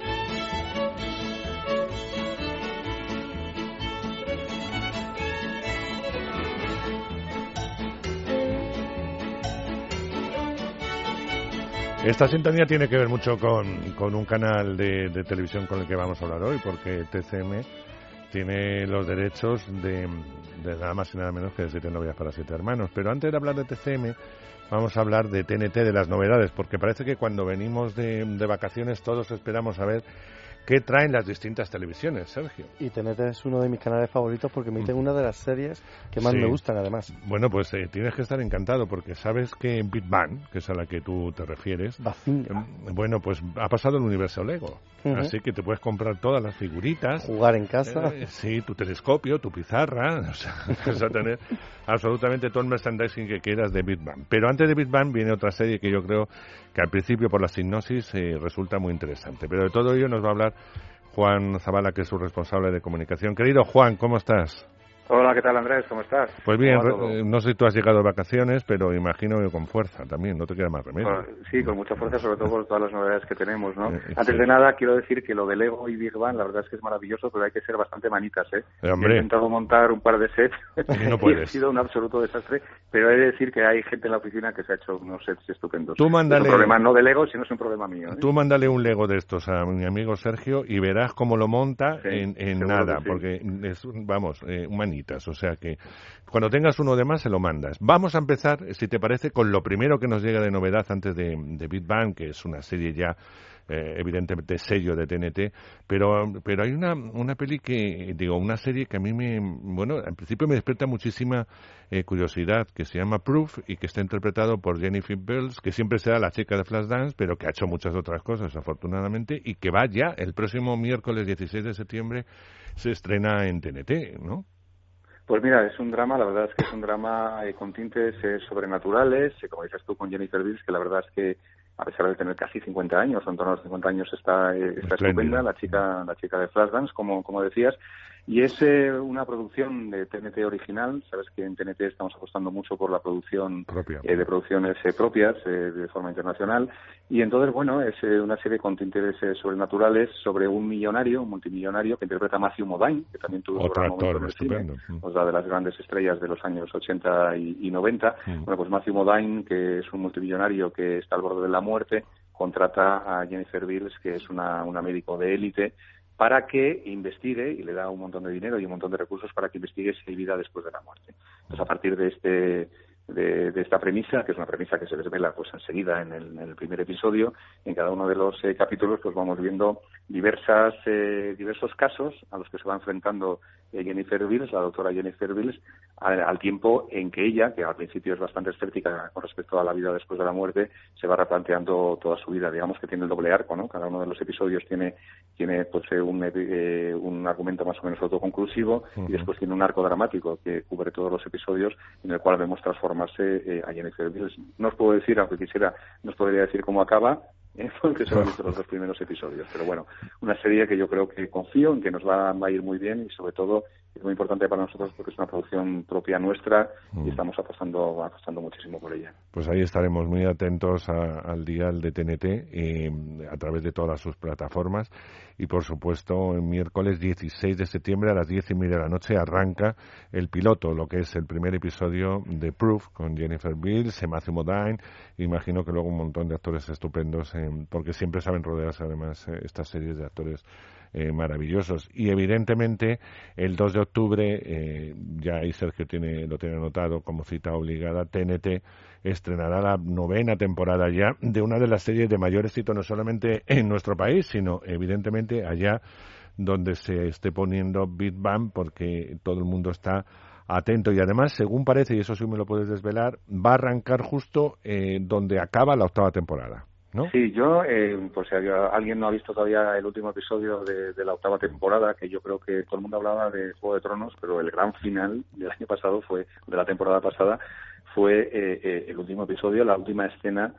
Esta sintonía tiene que ver mucho con, con un canal de, de televisión con el que vamos a hablar hoy, porque T C M tiene los derechos de, de nada más y nada menos que de Siete novias para siete hermanos. Pero antes de hablar de T C M, vamos a hablar de T N T, de las novedades, porque parece que cuando venimos de, de vacaciones todos esperamos a ver qué traen las distintas televisiones, Sergio. Y T N T es uno de mis canales favoritos porque emite una de las series que más sí. me gustan, además. Bueno, pues eh, tienes que estar encantado porque sabes que Big Bang, que es a la que tú te refieres, Bazinga. Eh, bueno, pues ha pasado el universo Lego. Uh-huh. Así que te puedes comprar todas las figuritas. Jugar en casa. Eh, sí, tu telescopio, tu pizarra. O sea, vas a tener absolutamente todo el merchandising que quieras de Big Bang. Pero antes de Big Bang viene otra serie que yo creo que al principio por la sinopsis eh, resulta muy interesante. Pero de todo ello nos va a hablar Juan Zavala, que es su responsable de comunicación. Querido Juan, ¿cómo estás? Hola, ¿qué tal, Andrés? ¿Cómo estás? Pues bien, re- no sé si tú has llegado de vacaciones, pero imagino que con fuerza también, no te queda más remedio. Bueno, sí, con mucha fuerza, sobre todo por todas las novedades que tenemos, ¿no? Eh, Antes sí. de nada, quiero decir que lo de Lego y Big Bang, la verdad es que es maravilloso, pero hay que ser bastante manitas, ¿eh? eh hombre. He intentado montar un par de sets y, no y ha sido un absoluto desastre, pero he de decir que hay gente en la oficina que se ha hecho unos sets estupendos. Tú mándale, es un problema no de Lego, sino es un problema mío, ¿eh? Tú mándale un Lego de estos a mi amigo Sergio y verás cómo lo monta sí, en, en nada, sí. porque es, vamos, eh, humanitas, o sea que cuando tengas uno de más se lo mandas. Vamos a empezar, si te parece, con lo primero que nos llega de novedad antes de, de Big Bang, que es una serie ya eh, evidentemente sello de T N T, pero pero hay una una peli que, digo, una serie que a mí me, bueno, al principio me despierta muchísima eh, curiosidad, que se llama Proof y que está interpretado por Jennifer Beals, que siempre será la chica de Flashdance, pero que ha hecho muchas otras cosas, afortunadamente, y que va ya el próximo miércoles dieciséis de septiembre se estrena en T N T, ¿no? Pues mira, es un drama, la verdad es que es un drama eh, con tintes eh, sobrenaturales, eh, como dices tú con Jennifer Beals, que la verdad es que a pesar de tener casi cincuenta años, en torno a los cincuenta años está, eh, está estupenda, la chica la chica de Flashdance, como como decías, Y es eh, una producción de T N T original. Sabes que en T N T estamos apostando mucho por la producción Propia. eh, de producciones eh, propias eh, de forma internacional. Y entonces, bueno, es eh, una serie con tintes eh, sobrenaturales sobre un millonario, un multimillonario que interpreta Matthew Modine, que también tuvo su Otro gran momento actor en el estupendo. cine, o sea, de las grandes estrellas de los años ochenta y, y noventa. Mm. Bueno, pues Matthew Modine, que es un multimillonario que está al borde de la muerte, contrata a Jennifer Beals, que es una, una médico de élite, para que investigue, y le da un montón de dinero y un montón de recursos para que investigue si hay vida después de la muerte. Entonces, a partir de este de, de esta premisa, que es una premisa que se desvela pues enseguida en el, en el primer episodio, en cada uno de los eh, capítulos pues vamos viendo diversas eh, diversos casos a los que se va enfrentando eh, Jennifer Beals, la doctora Jennifer Beals, al, al tiempo en que ella, que al principio es bastante escéptica con respecto a la vida después de la muerte, se va replanteando toda su vida. Digamos que tiene el doble arco, ¿no? Cada uno de los episodios tiene tiene pues eh, un, eh, un argumento más o menos autoconclusivo, uh-huh. y después tiene un arco dramático que cubre todos los episodios, en el cual vemos transformarse eh, a Jennifer Beals. No os puedo decir, aunque quisiera, no os podría decir cómo acaba, eh, porque solo he visto los dos primeros episodios. Pero bueno, una serie que yo creo que confío en que nos va, va a ir muy bien, y sobre todo es muy importante para nosotros porque es una producción propia nuestra mm. y estamos apostando, apostando muchísimo por ella. Pues ahí estaremos muy atentos a, al dial de T N T eh, a través de todas sus plataformas, y por supuesto el miércoles dieciséis de septiembre a las diez y media de la noche arranca el piloto, lo que es el primer episodio de Proof con Jennifer Beals, Matthew Modine. Imagino que luego un montón de actores estupendos, eh, porque siempre saben rodearse además eh, estas series de actores Eh, maravillosos. Y evidentemente el dos de octubre, eh, ya ahí Sergio tiene, lo tiene anotado como cita obligada, T N T estrenará la novena temporada ya de una de las series de mayor éxito no solamente en nuestro país, sino evidentemente allá donde se esté poniendo Big Bang, porque todo el mundo está atento. Y además, según parece, y eso sí me lo puedes desvelar, va a arrancar justo eh, donde acaba la octava temporada, ¿no? Sí, yo, eh, por si alguien no ha visto todavía el último episodio de, de la octava temporada, que yo creo que todo el mundo hablaba de Juego de Tronos, pero el gran final del año pasado fue, de la temporada pasada, fue eh, eh, el último episodio, la última escena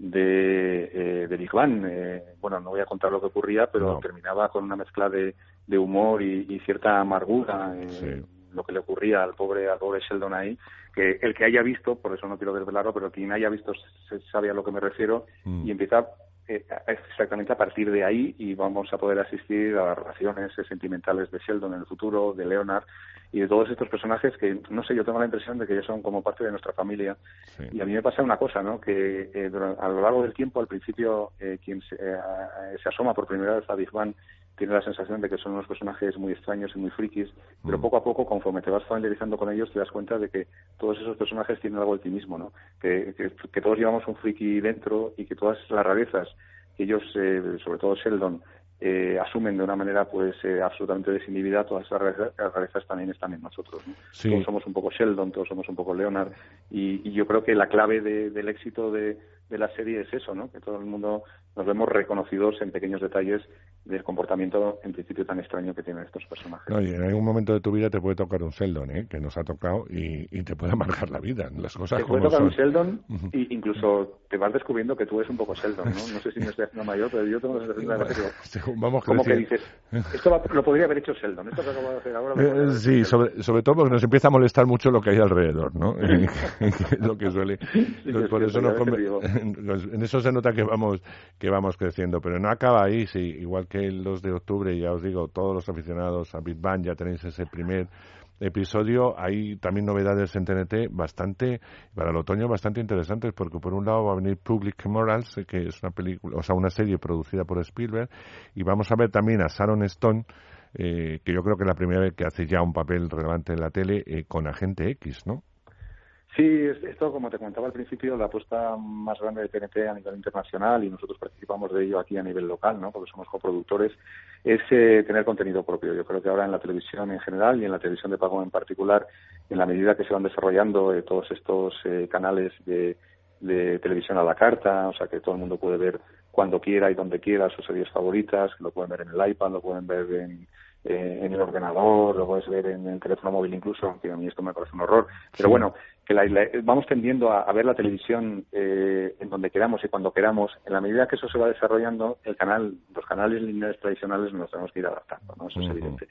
de, eh, de Big Bang. Eh, bueno, no voy a contar lo que ocurría, pero no. terminaba con una mezcla de, de humor y, y cierta amargura, eh, sí. lo que le ocurría al pobre, al pobre Sheldon ahí, que el que haya visto, por eso no quiero desvelarlo, pero quien haya visto se sabe a lo que me refiero, mm. y empieza eh, exactamente a partir de ahí, y vamos a poder asistir a las relaciones eh, sentimentales de Sheldon en el futuro, de Leonard, y de todos estos personajes que, no sé, yo tengo la impresión de que ellos son como parte de nuestra familia. Sí. Y a mí me pasa una cosa, ¿no? Que eh, durante, a lo largo del tiempo, al principio, eh, quien se, eh, se asoma por primera vez a Big Bang tiene la sensación de que son unos personajes muy extraños y muy frikis, pero mm. poco a poco, conforme te vas familiarizando con ellos, te das cuenta de que todos esos personajes tienen algo de ti mismo, ¿no? Que, que, que todos llevamos un friki dentro, y que todas las rarezas que ellos, eh, sobre todo Sheldon, eh, asumen de una manera pues eh, absolutamente desinhibida, todas esas rarezas, las rarezas también están en nosotros, ¿no? Sí. Todos somos un poco Sheldon, todos somos un poco Leonard, y, y yo creo que la clave de, del éxito de, de la serie es eso, ¿no? Que todo el mundo nos vemos reconocidos en pequeños detalles del comportamiento en principio tan extraño que tienen estos personajes. No, y en algún momento de tu vida te puede tocar un Sheldon, ¿eh? Que nos ha tocado, y, y te puede amarcar la vida, las cosas te como puede tocar son. un Sheldon, uh-huh. y incluso te vas descubriendo que tú eres un poco Sheldon, ¿no? No sé si me estoy haciendo mayor, pero yo tengo la sensación de que vamos como que dices, esto va, lo podría haber hecho Sheldon, esto que acabo de hacer ahora. Eh, sí, sobre, sobre todo porque nos empieza a molestar mucho lo que hay alrededor, ¿no? Lo que suele, sí, por eso nos come, en eso se nota que vamos que vamos creciendo, pero no acaba ahí. Sí, igual que el dos de octubre, ya os digo, todos los aficionados a Big Bang ya tenéis ese primer episodio. Hay también novedades en T N T bastante, para el otoño, bastante interesantes, porque por un lado va a venir Public Morals, que es una película, o sea, una serie producida por Spielberg, y vamos a ver también a Sharon Stone, eh, que yo creo que es la primera vez que hace ya un papel relevante en la tele, eh, con Agente X, ¿no? Sí, esto, como te comentaba al principio, la apuesta más grande de T N T a nivel internacional, y nosotros participamos de ello aquí a nivel local, ¿no? Porque somos coproductores, es eh, tener contenido propio. Yo creo que ahora en la televisión en general y en la televisión de pago en particular, en la medida que se van desarrollando eh, todos estos eh, canales de, de televisión a la carta, o sea, que todo el mundo puede ver cuando quiera y donde quiera sus series favoritas, que lo pueden ver en el iPad, lo pueden ver en... Eh, en el ordenador, lo puedes ver en el teléfono móvil incluso, aunque a mí esto me parece un horror, pero sí. bueno, que la, la, vamos tendiendo a, a ver la televisión eh, en donde queramos y cuando queramos. En la medida que eso se va desarrollando, el canal, los canales lineales tradicionales nos tenemos que ir adaptando, ¿no? Eso uh-huh. es evidente.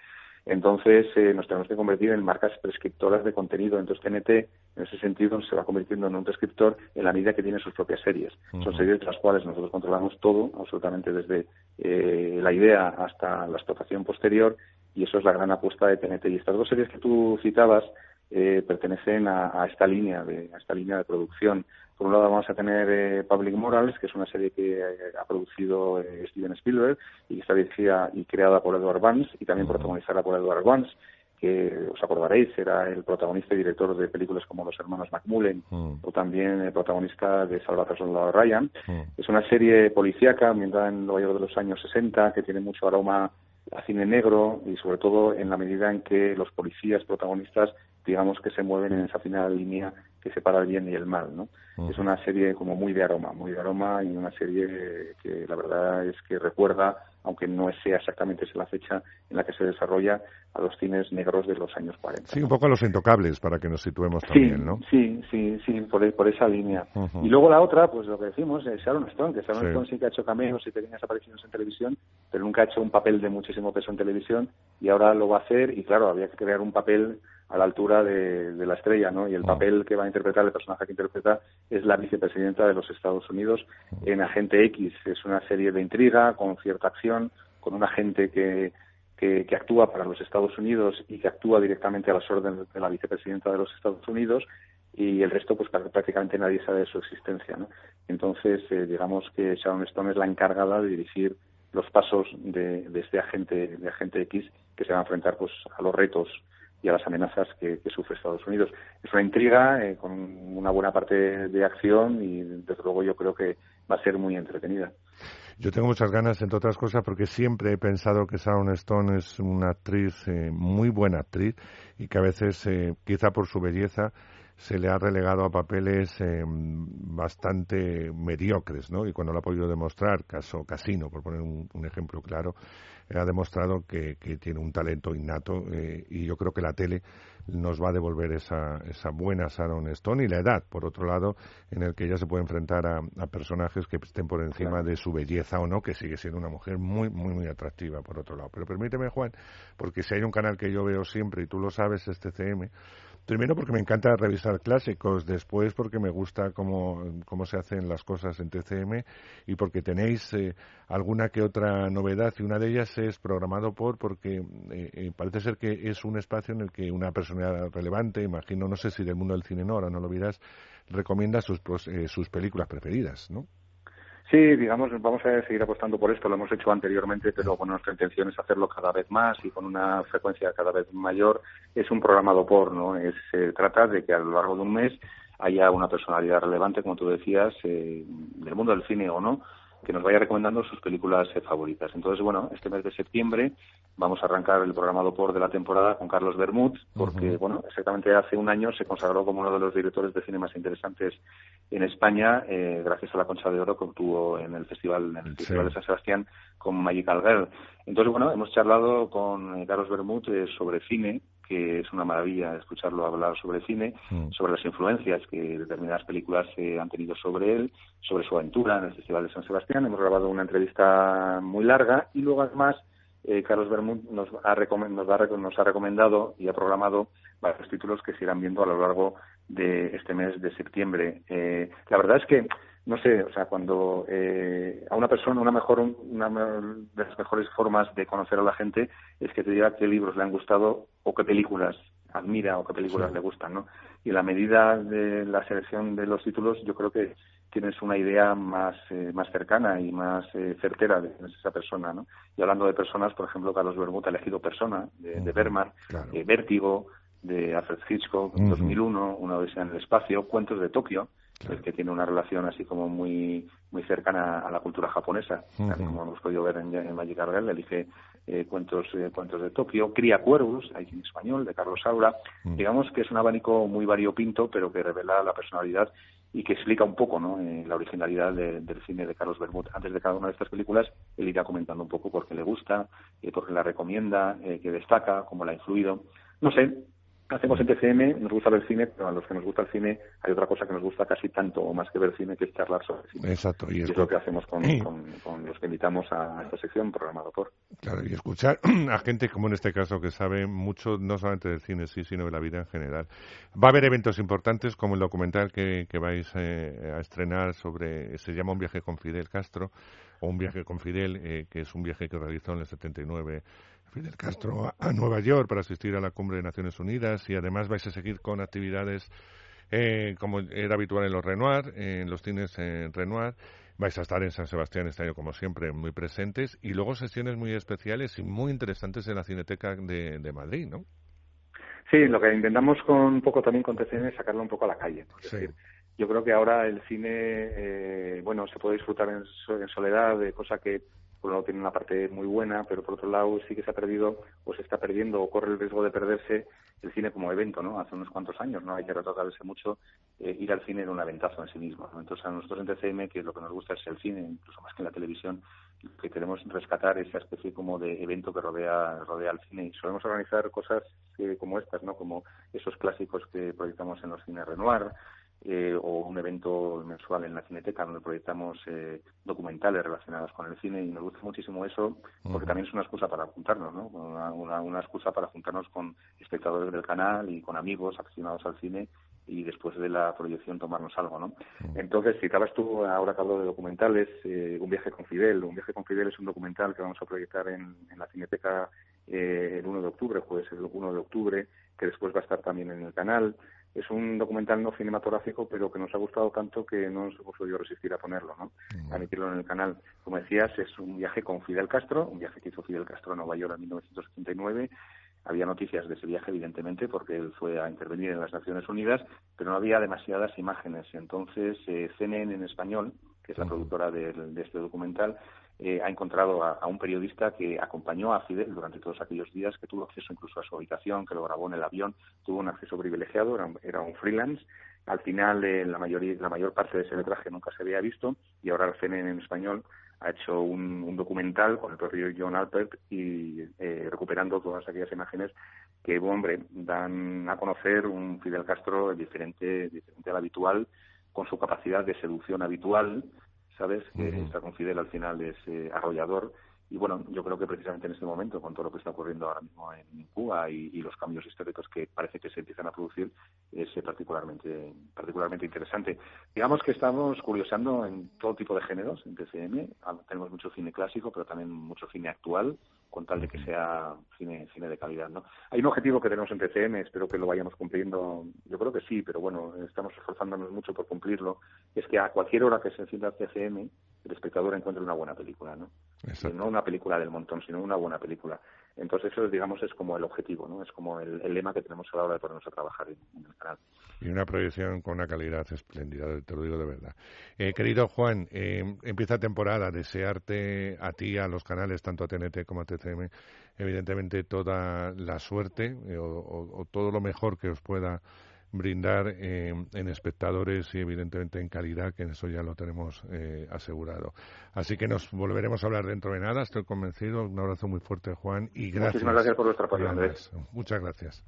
Entonces eh, nos tenemos que convertir en marcas prescriptoras de contenido. Entonces T N T, en ese sentido, se va convirtiendo en un prescriptor en la medida que tiene sus propias series. Uh-huh. Son series de las cuales nosotros controlamos todo, absolutamente desde eh, la idea hasta la explotación posterior, y eso es la gran apuesta de T N T. Y estas dos series que tú citabas eh, pertenecen a, a esta línea de a esta línea de producción. Por un lado vamos a tener eh, Public Morals, que es una serie que eh, ha producido eh, Steven Spielberg y que está dirigida y creada por Edward Vance y también uh-huh. protagonizada por Edward Vance, que os acordaréis, era el protagonista y director de películas como Los Hermanos McMullen uh-huh. o también el protagonista de Salvar al Soldado Ryan. Uh-huh. Es una serie policíaca ambientada en Nueva York de los años sesenta, que tiene mucho aroma a cine negro y sobre todo en la medida en que los policías protagonistas, digamos, que se mueven en esa fina línea que separa el bien y el mal, ¿no? Uh-huh. Es una serie como muy de aroma, muy de aroma y una serie que la verdad es que recuerda, aunque no sea exactamente esa la fecha en la que se desarrolla, a los cines negros de los años cuarenta. Sí, un poco a Los Intocables, para que nos situemos también, sí, ¿no? Sí, sí, sí, por, por esa línea. Uh-huh. Y luego la otra, pues lo que decimos, es Sharon Stone, que Sharon sí. Stone sí que ha hecho cameos y pequeñas apariciones en televisión, pero nunca ha hecho un papel de muchísimo peso en televisión, y ahora lo va a hacer, y claro, había que crear un papel a la altura de, de la estrella, ¿no? Y el uh-huh. papel que va a interpretar, el personaje que interpreta, es la vicepresidenta de los Estados Unidos uh-huh. en Agente X. Es una serie de intriga, con cierta acción, con un agente que, que, que actúa para los Estados Unidos y que actúa directamente a las órdenes de la vicepresidenta de los Estados Unidos, y el resto, pues prácticamente nadie sabe de su existencia, ¿no? Entonces, eh, digamos que Sharon Stone es la encargada de dirigir los pasos de, de este agente, de Agente X, que se va a enfrentar pues a los retos y a las amenazas que, que sufre Estados Unidos. Es una intriga eh, con una buena parte de acción y, desde luego, yo creo que va a ser muy entretenida. Yo tengo muchas ganas, entre otras cosas, porque siempre he pensado que Sharon Stone es una actriz, eh, muy buena actriz, y que a veces, eh, quizá por su belleza, se le ha relegado a papeles eh, bastante mediocres, ¿no? Y cuando lo ha podido demostrar, caso Casino, por poner un, un ejemplo claro, ha demostrado que, que tiene un talento innato, eh, y yo creo que la tele nos va a devolver esa, esa buena Sharon Stone, y la edad, por otro lado, en el que ella se puede enfrentar a, a personajes que estén por encima claro. de su belleza o no, que sigue siendo una mujer muy, muy, muy atractiva, por otro lado. Pero permíteme, Juan, porque si hay un canal que yo veo siempre, y tú lo sabes, es T C M. Primero porque me encanta revisar clásicos, después porque me gusta cómo, cómo se hacen las cosas en T C M, y porque tenéis eh, alguna que otra novedad, y una de ellas es Programado por, porque eh, eh, parece ser que es un espacio en el que una personalidad relevante, imagino, no sé si del mundo del cine no, ahora no lo dirás, recomienda sus, eh, sus películas preferidas, ¿no? Sí, digamos, vamos a seguir apostando por esto, lo hemos hecho anteriormente, pero bueno, nuestra intención es hacerlo cada vez más y con una frecuencia cada vez mayor. Es un programado por, ¿no? Es, se trata de que a lo largo de un mes haya una personalidad relevante, como tú decías, eh, del mundo del cine o no, que nos vaya recomendando sus películas eh, favoritas. Entonces, bueno, este mes de septiembre vamos a arrancar el programado por de la temporada con Carlos Bermúdez, porque, uh-huh. bueno, exactamente hace un año se consagró como uno de los directores de cine más interesantes en España, eh, gracias a la Concha de Oro que obtuvo en el Festival, en el sí. Festival de San Sebastián con Magical Girl. Entonces, bueno, hemos charlado con eh, Carlos Bermúdez eh, sobre cine, que es una maravilla escucharlo hablar sobre cine, mm. sobre las influencias que determinadas películas eh, han tenido sobre él, sobre su aventura en el Festival de San Sebastián. Hemos grabado una entrevista muy larga y luego, además, eh, Carlos Bermúdez nos ha, recom- nos, ha, nos ha recomendado y ha programado varios títulos que se irán viendo a lo largo de este mes de septiembre. Eh, la verdad es que, no sé, o sea, cuando eh, a una persona, una mejor una de las mejores formas de conocer a la gente es que te diga qué libros le han gustado o qué películas admira o qué películas sí. le gustan, ¿no? Y a la medida de la selección de los títulos, yo creo que tienes una idea más eh, más cercana y más eh, certera de quién es esa persona, ¿no? Y hablando de personas, por ejemplo, Carlos Bermúdez ha elegido Persona, de, uh-huh. de Bergman, claro. eh, Vértigo, de Alfred Hitchcock, uh-huh. dos mil uno, Una odisea en el espacio, Cuentos de Tokio, claro. el que tiene una relación así como muy muy cercana a la cultura japonesa, uh-huh. tal como hemos podido ver en, en Magical Girl. Elige eh, cuentos eh, cuentos de Tokio, Cría Cuervos, ahí en español, de Carlos Saura. Uh-huh. Digamos que es un abanico muy variopinto, pero que revela la personalidad y que explica un poco, ¿no?, eh, la originalidad de, del cine de Carlos Bermúdez. Antes de cada una de estas películas, él irá comentando un poco por qué le gusta, eh, por qué la recomienda, eh, qué destaca, cómo la ha influido. No sé, hacemos en T C M, nos gusta ver cine, pero a los que nos gusta el cine hay otra cosa que nos gusta casi tanto o más que ver cine, que es charlar sobre cine. Exacto. Y, y es lo que hacemos con, con, con los que invitamos a esta sección, programado por. Claro, y escuchar a gente como en este caso que sabe mucho, no solamente del cine, sí, sino de la vida en general. Va a haber eventos importantes como el documental que, que vais eh, a estrenar sobre, se llama Un viaje con Fidel Castro, o Un viaje con Fidel, eh, que es un viaje que realizó en el setenta y nueve Fidel Castro a, a Nueva York para asistir a la Cumbre de Naciones Unidas, y además vais a seguir con actividades eh, como era habitual en los Renoir, en los cines en Renoir. Vais a estar en San Sebastián este año, como siempre, muy presentes, y luego sesiones muy especiales y muy interesantes en la Cineteca de, de Madrid, ¿no? Sí, lo que intentamos con un poco también con T C M es sacarlo un poco a la calle. Es Sí. decir, yo creo que ahora el cine, eh, bueno, se puede disfrutar en, so- en soledad, de cosa que por un lado tiene una parte muy buena, pero por otro lado sí que se ha perdido, o se está perdiendo, o corre el riesgo de perderse el cine como evento, ¿no? Hace unos cuantos años, ¿no? Hay que retratarse mucho, eh, ir al cine era un aventazo en sí mismo, ¿no? Entonces a nosotros en T C M, que lo que nos gusta es el cine, incluso más que la televisión, lo que queremos rescatar esa especie como de evento que rodea rodea al cine, y solemos organizar cosas eh, como estas, ¿no? Como esos clásicos que proyectamos en los cines Renoir, Eh, o un evento mensual en la Cineteca donde proyectamos eh, documentales relacionados con el cine, y nos gusta muchísimo eso porque Uh-huh. también es una excusa para juntarnos, ¿no? Una, una, una excusa para juntarnos con espectadores del canal y con amigos aficionados al cine, y después de la proyección tomarnos algo, ¿no? Uh-huh. Entonces, citabas tú, ahora que hablo de documentales, eh, Un viaje con Fidel. Un viaje con Fidel es un documental que vamos a proyectar en, en la Cineteca eh, el uno de octubre, jueves el uno de octubre, que después va a estar también en el canal. Es un documental no cinematográfico, pero que nos ha gustado tanto que no nos hemos podido resistir a ponerlo, ¿no? A emitirlo en el canal. Como decías, es un viaje con Fidel Castro, un viaje que hizo Fidel Castro a Nueva York en mil novecientos setenta y nueve. Había noticias de ese viaje, evidentemente, porque él fue a intervenir en las Naciones Unidas, pero no había demasiadas imágenes. Entonces, eh, C N N en español, que es la productora de, de este documental, eh, ha encontrado a, a un periodista que acompañó a Fidel durante todos aquellos días, que tuvo acceso incluso a su habitación, que lo grabó en el avión, tuvo un acceso privilegiado, era, era un freelance. Al final, eh, la, mayoría, la mayor parte de ese metraje nunca se había visto, y ahora el C N N en español ha hecho un, un documental con el propio John Alpert, y eh, recuperando todas aquellas imágenes que, hombre, dan a conocer un Fidel Castro diferente, diferente al habitual, con su capacidad de seducción habitual, ¿sabes? Que Uh-huh. estar con Fidel al final es eh, arrollador. Y bueno, yo creo que precisamente en este momento, con todo lo que está ocurriendo ahora mismo en Cuba y, y los cambios históricos que parece que se empiezan a producir, es eh, particularmente particularmente interesante. Digamos que estamos curiosando en todo tipo de géneros en T C M. Tenemos mucho cine clásico, pero también mucho cine actual, con tal de que sea cine cine de calidad, ¿no? Hay un objetivo que tenemos en T C M, espero que lo vayamos cumpliendo. Yo creo que sí, pero bueno, estamos esforzándonos mucho por cumplirlo. Es que a cualquier hora que se encienda T C M, el espectador encuentre una buena película, ¿no? Exacto. No una película del montón, sino una buena película. Entonces eso, digamos, es como el objetivo, ¿no? Es como el, el lema que tenemos a la hora de ponernos a trabajar en, en el canal. Y una proyección con una calidad espléndida, te lo digo de verdad. Eh, querido Juan, eh, empieza temporada, desearte a ti, a los canales, tanto a T N T como a T C M, evidentemente toda la suerte eh, o, o, o todo lo mejor que os pueda brindar eh, en espectadores y evidentemente en calidad, que eso ya lo tenemos eh, asegurado. Así que nos volveremos a hablar dentro de nada, estoy convencido. Un abrazo muy fuerte, Juan, y gracias. Muchísimas gracias por vuestra apoyo, Andrés. Muchas gracias.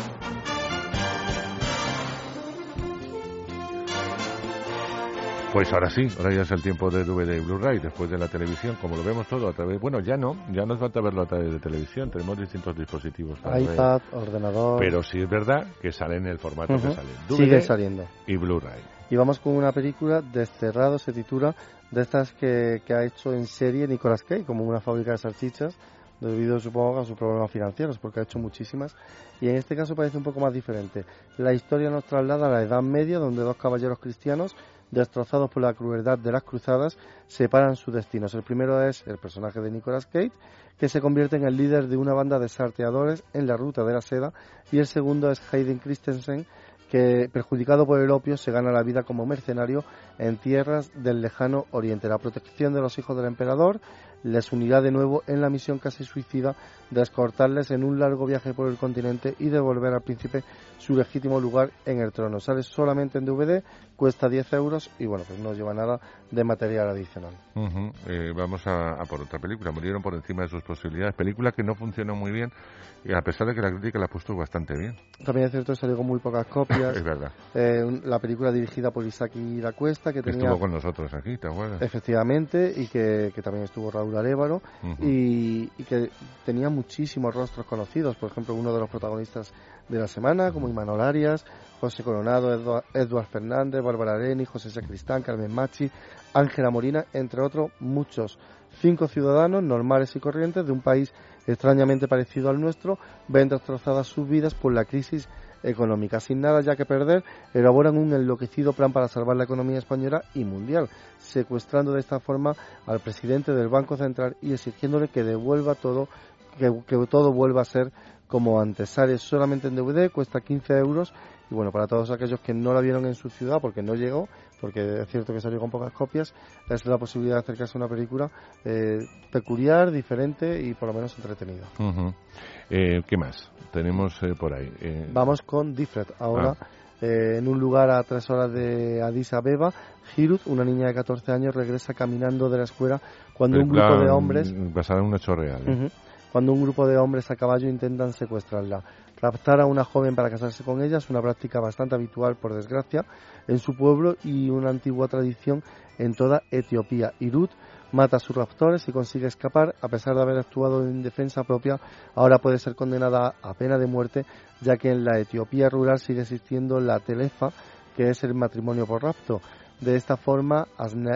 Pues ahora sí, ahora ya es el tiempo de D V D y Blu-ray, después de la televisión, como lo vemos todo a través... Bueno, ya no, ya no es falta verlo a través de televisión, tenemos distintos dispositivos para iPad, ver. ordenador... Pero sí es verdad que sale en el formato uh-huh. que sale. D V D sigue saliendo. Y Blu-ray. Y vamos con una película, Desterrado se titula, de estas que, que ha hecho en serie Nicolas Cage, como una fábrica de salchichas, debido supongo a sus problemas financieros, porque ha hecho muchísimas, y en este caso parece un poco más diferente. La historia nos traslada a la Edad Media, donde dos caballeros cristianos, destrozados por la crueldad de las cruzadas, separan sus destinos. El primero es el personaje de Nicolas Cage, que se convierte en el líder de una banda de salteadores en la ruta de la seda, y el segundo es Hayden Christensen, que, perjudicado por el opio, se gana la vida como mercenario en tierras del lejano oriente. La protección de los hijos del emperador, les unirá de nuevo en la misión casi suicida de escortarles en un largo viaje por el continente y devolver al príncipe su legítimo lugar en el trono. Sale solamente en D V D, cuesta diez euros y bueno, pues no lleva nada de material adicional. Uh-huh. Eh, vamos a, a por otra película, Murieron por encima de sus posibilidades, película que no funcionó muy bien, y a pesar de que la crítica la ha puesto bastante bien. También es cierto que salió con muy pocas copias. Es verdad. Eh, la película dirigida por Isaki La Cuesta, que tenía... Estuvo con nosotros aquí, ¿te acuerdas? Efectivamente, y que, que también estuvo Raúl Arévalo, uh-huh. y, y que tenía muchísimos rostros conocidos, por ejemplo, uno de los protagonistas de la semana, como Imanol Arias, José Coronado, Eduard, Eduard Fernández, Bárbara Areni, José Sacristán, Carmen Machi, Ángela Molina, entre otros muchos. Cinco ciudadanos normales y corrientes de un país extrañamente parecido al nuestro ven destrozadas sus vidas por la crisis económica. Sin nada ya que perder, elaboran un enloquecido plan para salvar la economía española y mundial, secuestrando de esta forma al presidente del Banco Central y exigiéndole que devuelva todo, que, que todo vuelva a ser como antes. Sale solamente en D V D, cuesta quince euros y bueno, para todos aquellos que no la vieron en su ciudad porque no llegó, porque es cierto que salió con pocas copias, es la posibilidad de acercarse a una película eh, peculiar, diferente y por lo menos entretenida. Uh-huh. Eh, ¿Qué más tenemos eh, por ahí? Eh... Vamos con Difred ahora. Ah. Eh, en un lugar a tres horas de Addis Abeba, Hirut, una niña de catorce años, regresa caminando de la escuela cuando película un grupo de hombres... basada en un hecho real. ¿eh? Uh-huh. Cuando un grupo de hombres a caballo intentan secuestrarla. Raptar a una joven para casarse con ella es una práctica bastante habitual, por desgracia, en su pueblo y una antigua tradición en toda Etiopía. Hirut mata a sus raptores y consigue escapar. A pesar de haber actuado en defensa propia, ahora puede ser condenada a pena de muerte, ya que en la Etiopía rural sigue existiendo la telefa, que es el matrimonio por rapto. De esta forma,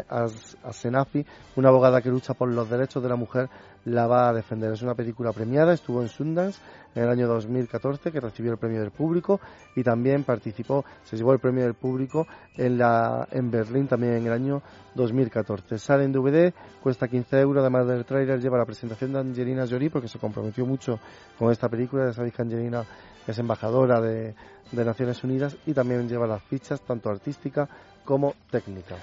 Asenafi, una abogada que lucha por los derechos de la mujer, la va a defender. Es una película premiada, estuvo en Sundance en el año dos mil catorce, que recibió el premio del público, y también participó, se llevó el premio del público en la en Berlín también en el año dos mil catorce. Sale en D V D, cuesta quince euros, además del tráiler lleva la presentación de Angelina Jolie, porque se comprometió mucho con esta película. Ya sabéis que Angelina es embajadora de, de Naciones Unidas, y también lleva las fichas tanto artística como técnica.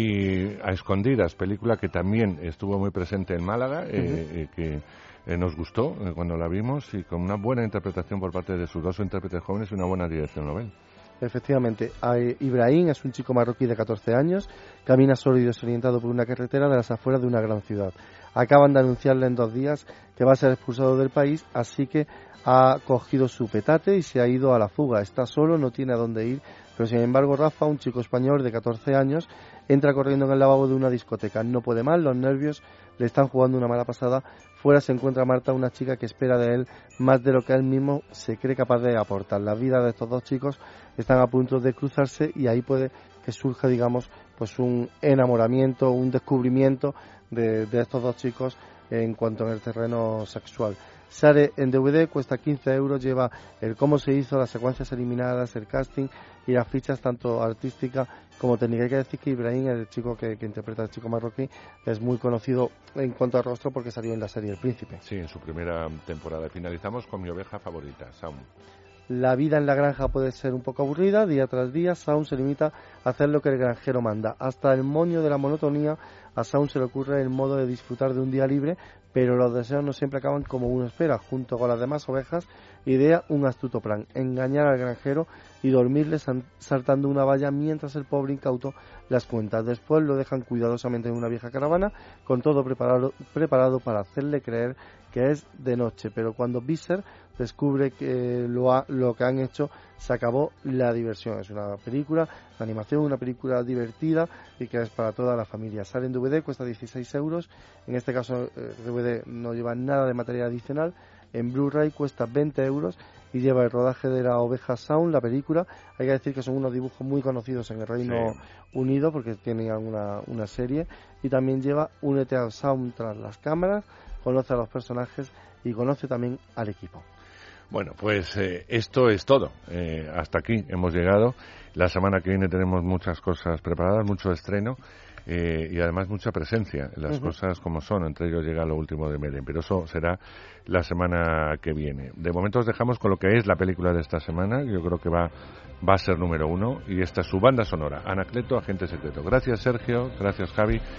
Y A Escondidas, película que también estuvo muy presente en Málaga, uh-huh. eh, que eh, nos gustó eh, cuando la vimos, y con una buena interpretación por parte de sus dos intérpretes jóvenes y una buena dirección novel. Efectivamente, Ibrahim es un chico marroquí de catorce años, camina solo y desorientado por una carretera de las afueras de una gran ciudad. Acaban de anunciarle en dos días que va a ser expulsado del país, así que ha cogido su petate y se ha ido a la fuga. Está solo, no tiene a dónde ir, pero sin embargo Rafa, un chico español de catorce años, entra corriendo en el lavabo de una discoteca. No puede más, los nervios le están jugando una mala pasada. Fuera se encuentra Marta, una chica que espera de él más de lo que él mismo se cree capaz de aportar. La vida de estos dos chicos están a punto de cruzarse y ahí puede que surja, digamos, pues un enamoramiento, un descubrimiento de, de estos dos chicos en cuanto en el terreno sexual. Sale en D V D, cuesta quince euros, lleva el cómo se hizo, las secuencias eliminadas, el casting y las fichas tanto artísticas como técnicas. Hay que decir que Ibrahim, el chico que, que interpreta al chico marroquí, es muy conocido en cuanto a rostro porque salió en la serie El Príncipe. Sí, en su primera temporada. Finalizamos con mi oveja favorita, Sound. La vida en la granja puede ser un poco aburrida, día tras día. Sound se limita a hacer lo que el granjero manda. Hasta el moño de la monotonía, a Sound se le ocurre el modo de disfrutar de un día libre, pero los deseos no siempre acaban como uno espera. Junto con las demás ovejas, idea un astuto plan: engañar al granjero y dormirle saltando una valla mientras el pobre incauto las cuenta. Después lo dejan cuidadosamente en una vieja caravana, con todo preparado, preparado para hacerle creer que es de noche, pero cuando Visser descubre que lo, ha, lo que han hecho, se acabó la diversión. Es una película de animación, una película divertida y que es para toda la familia. Sale en D V D, cuesta dieciséis euros. En este caso, eh, D V D no lleva nada de material adicional. En Blu-ray cuesta veinte euros y lleva el rodaje de la oveja Sound, la película. Hay que decir que son unos dibujos muy conocidos en el Reino sí. Unido porque tienen una, una serie. Y también lleva Únete al Sound tras las cámaras, conoce a los personajes y conoce también al equipo. Bueno, pues eh, esto es todo. Eh, hasta aquí hemos llegado. La semana que viene tenemos muchas cosas preparadas, mucho estreno eh, y además mucha presencia. Las uh-huh. cosas como son, entre ellos llega lo último de Meren, pero eso será la semana que viene. De momento os dejamos con lo que es la película de esta semana. Yo creo que va, va a ser número uno y esta es su banda sonora, Anacleto, Agente Secreto. Gracias Sergio, gracias Javi.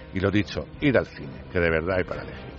Y lo dicho, ir al cine, que de verdad hay para elegir.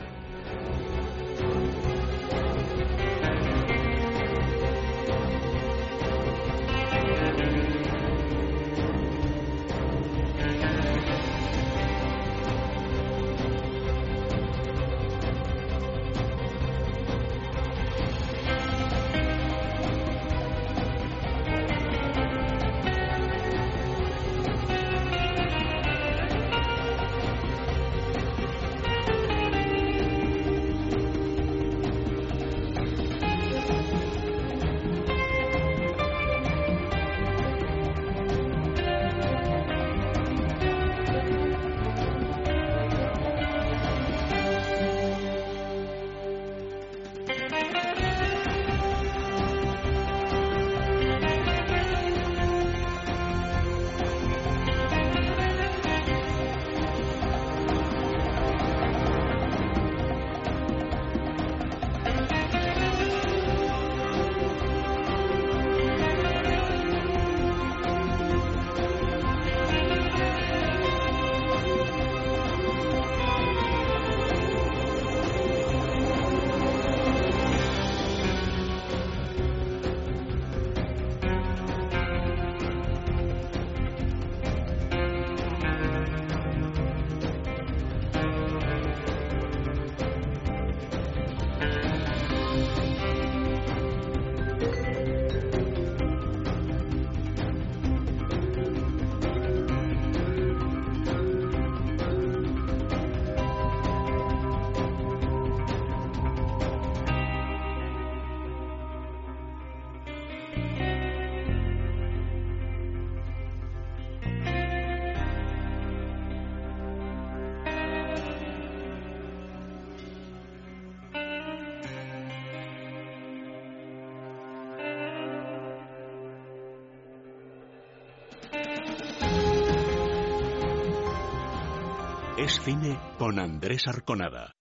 Es cine con Andrés Arconada.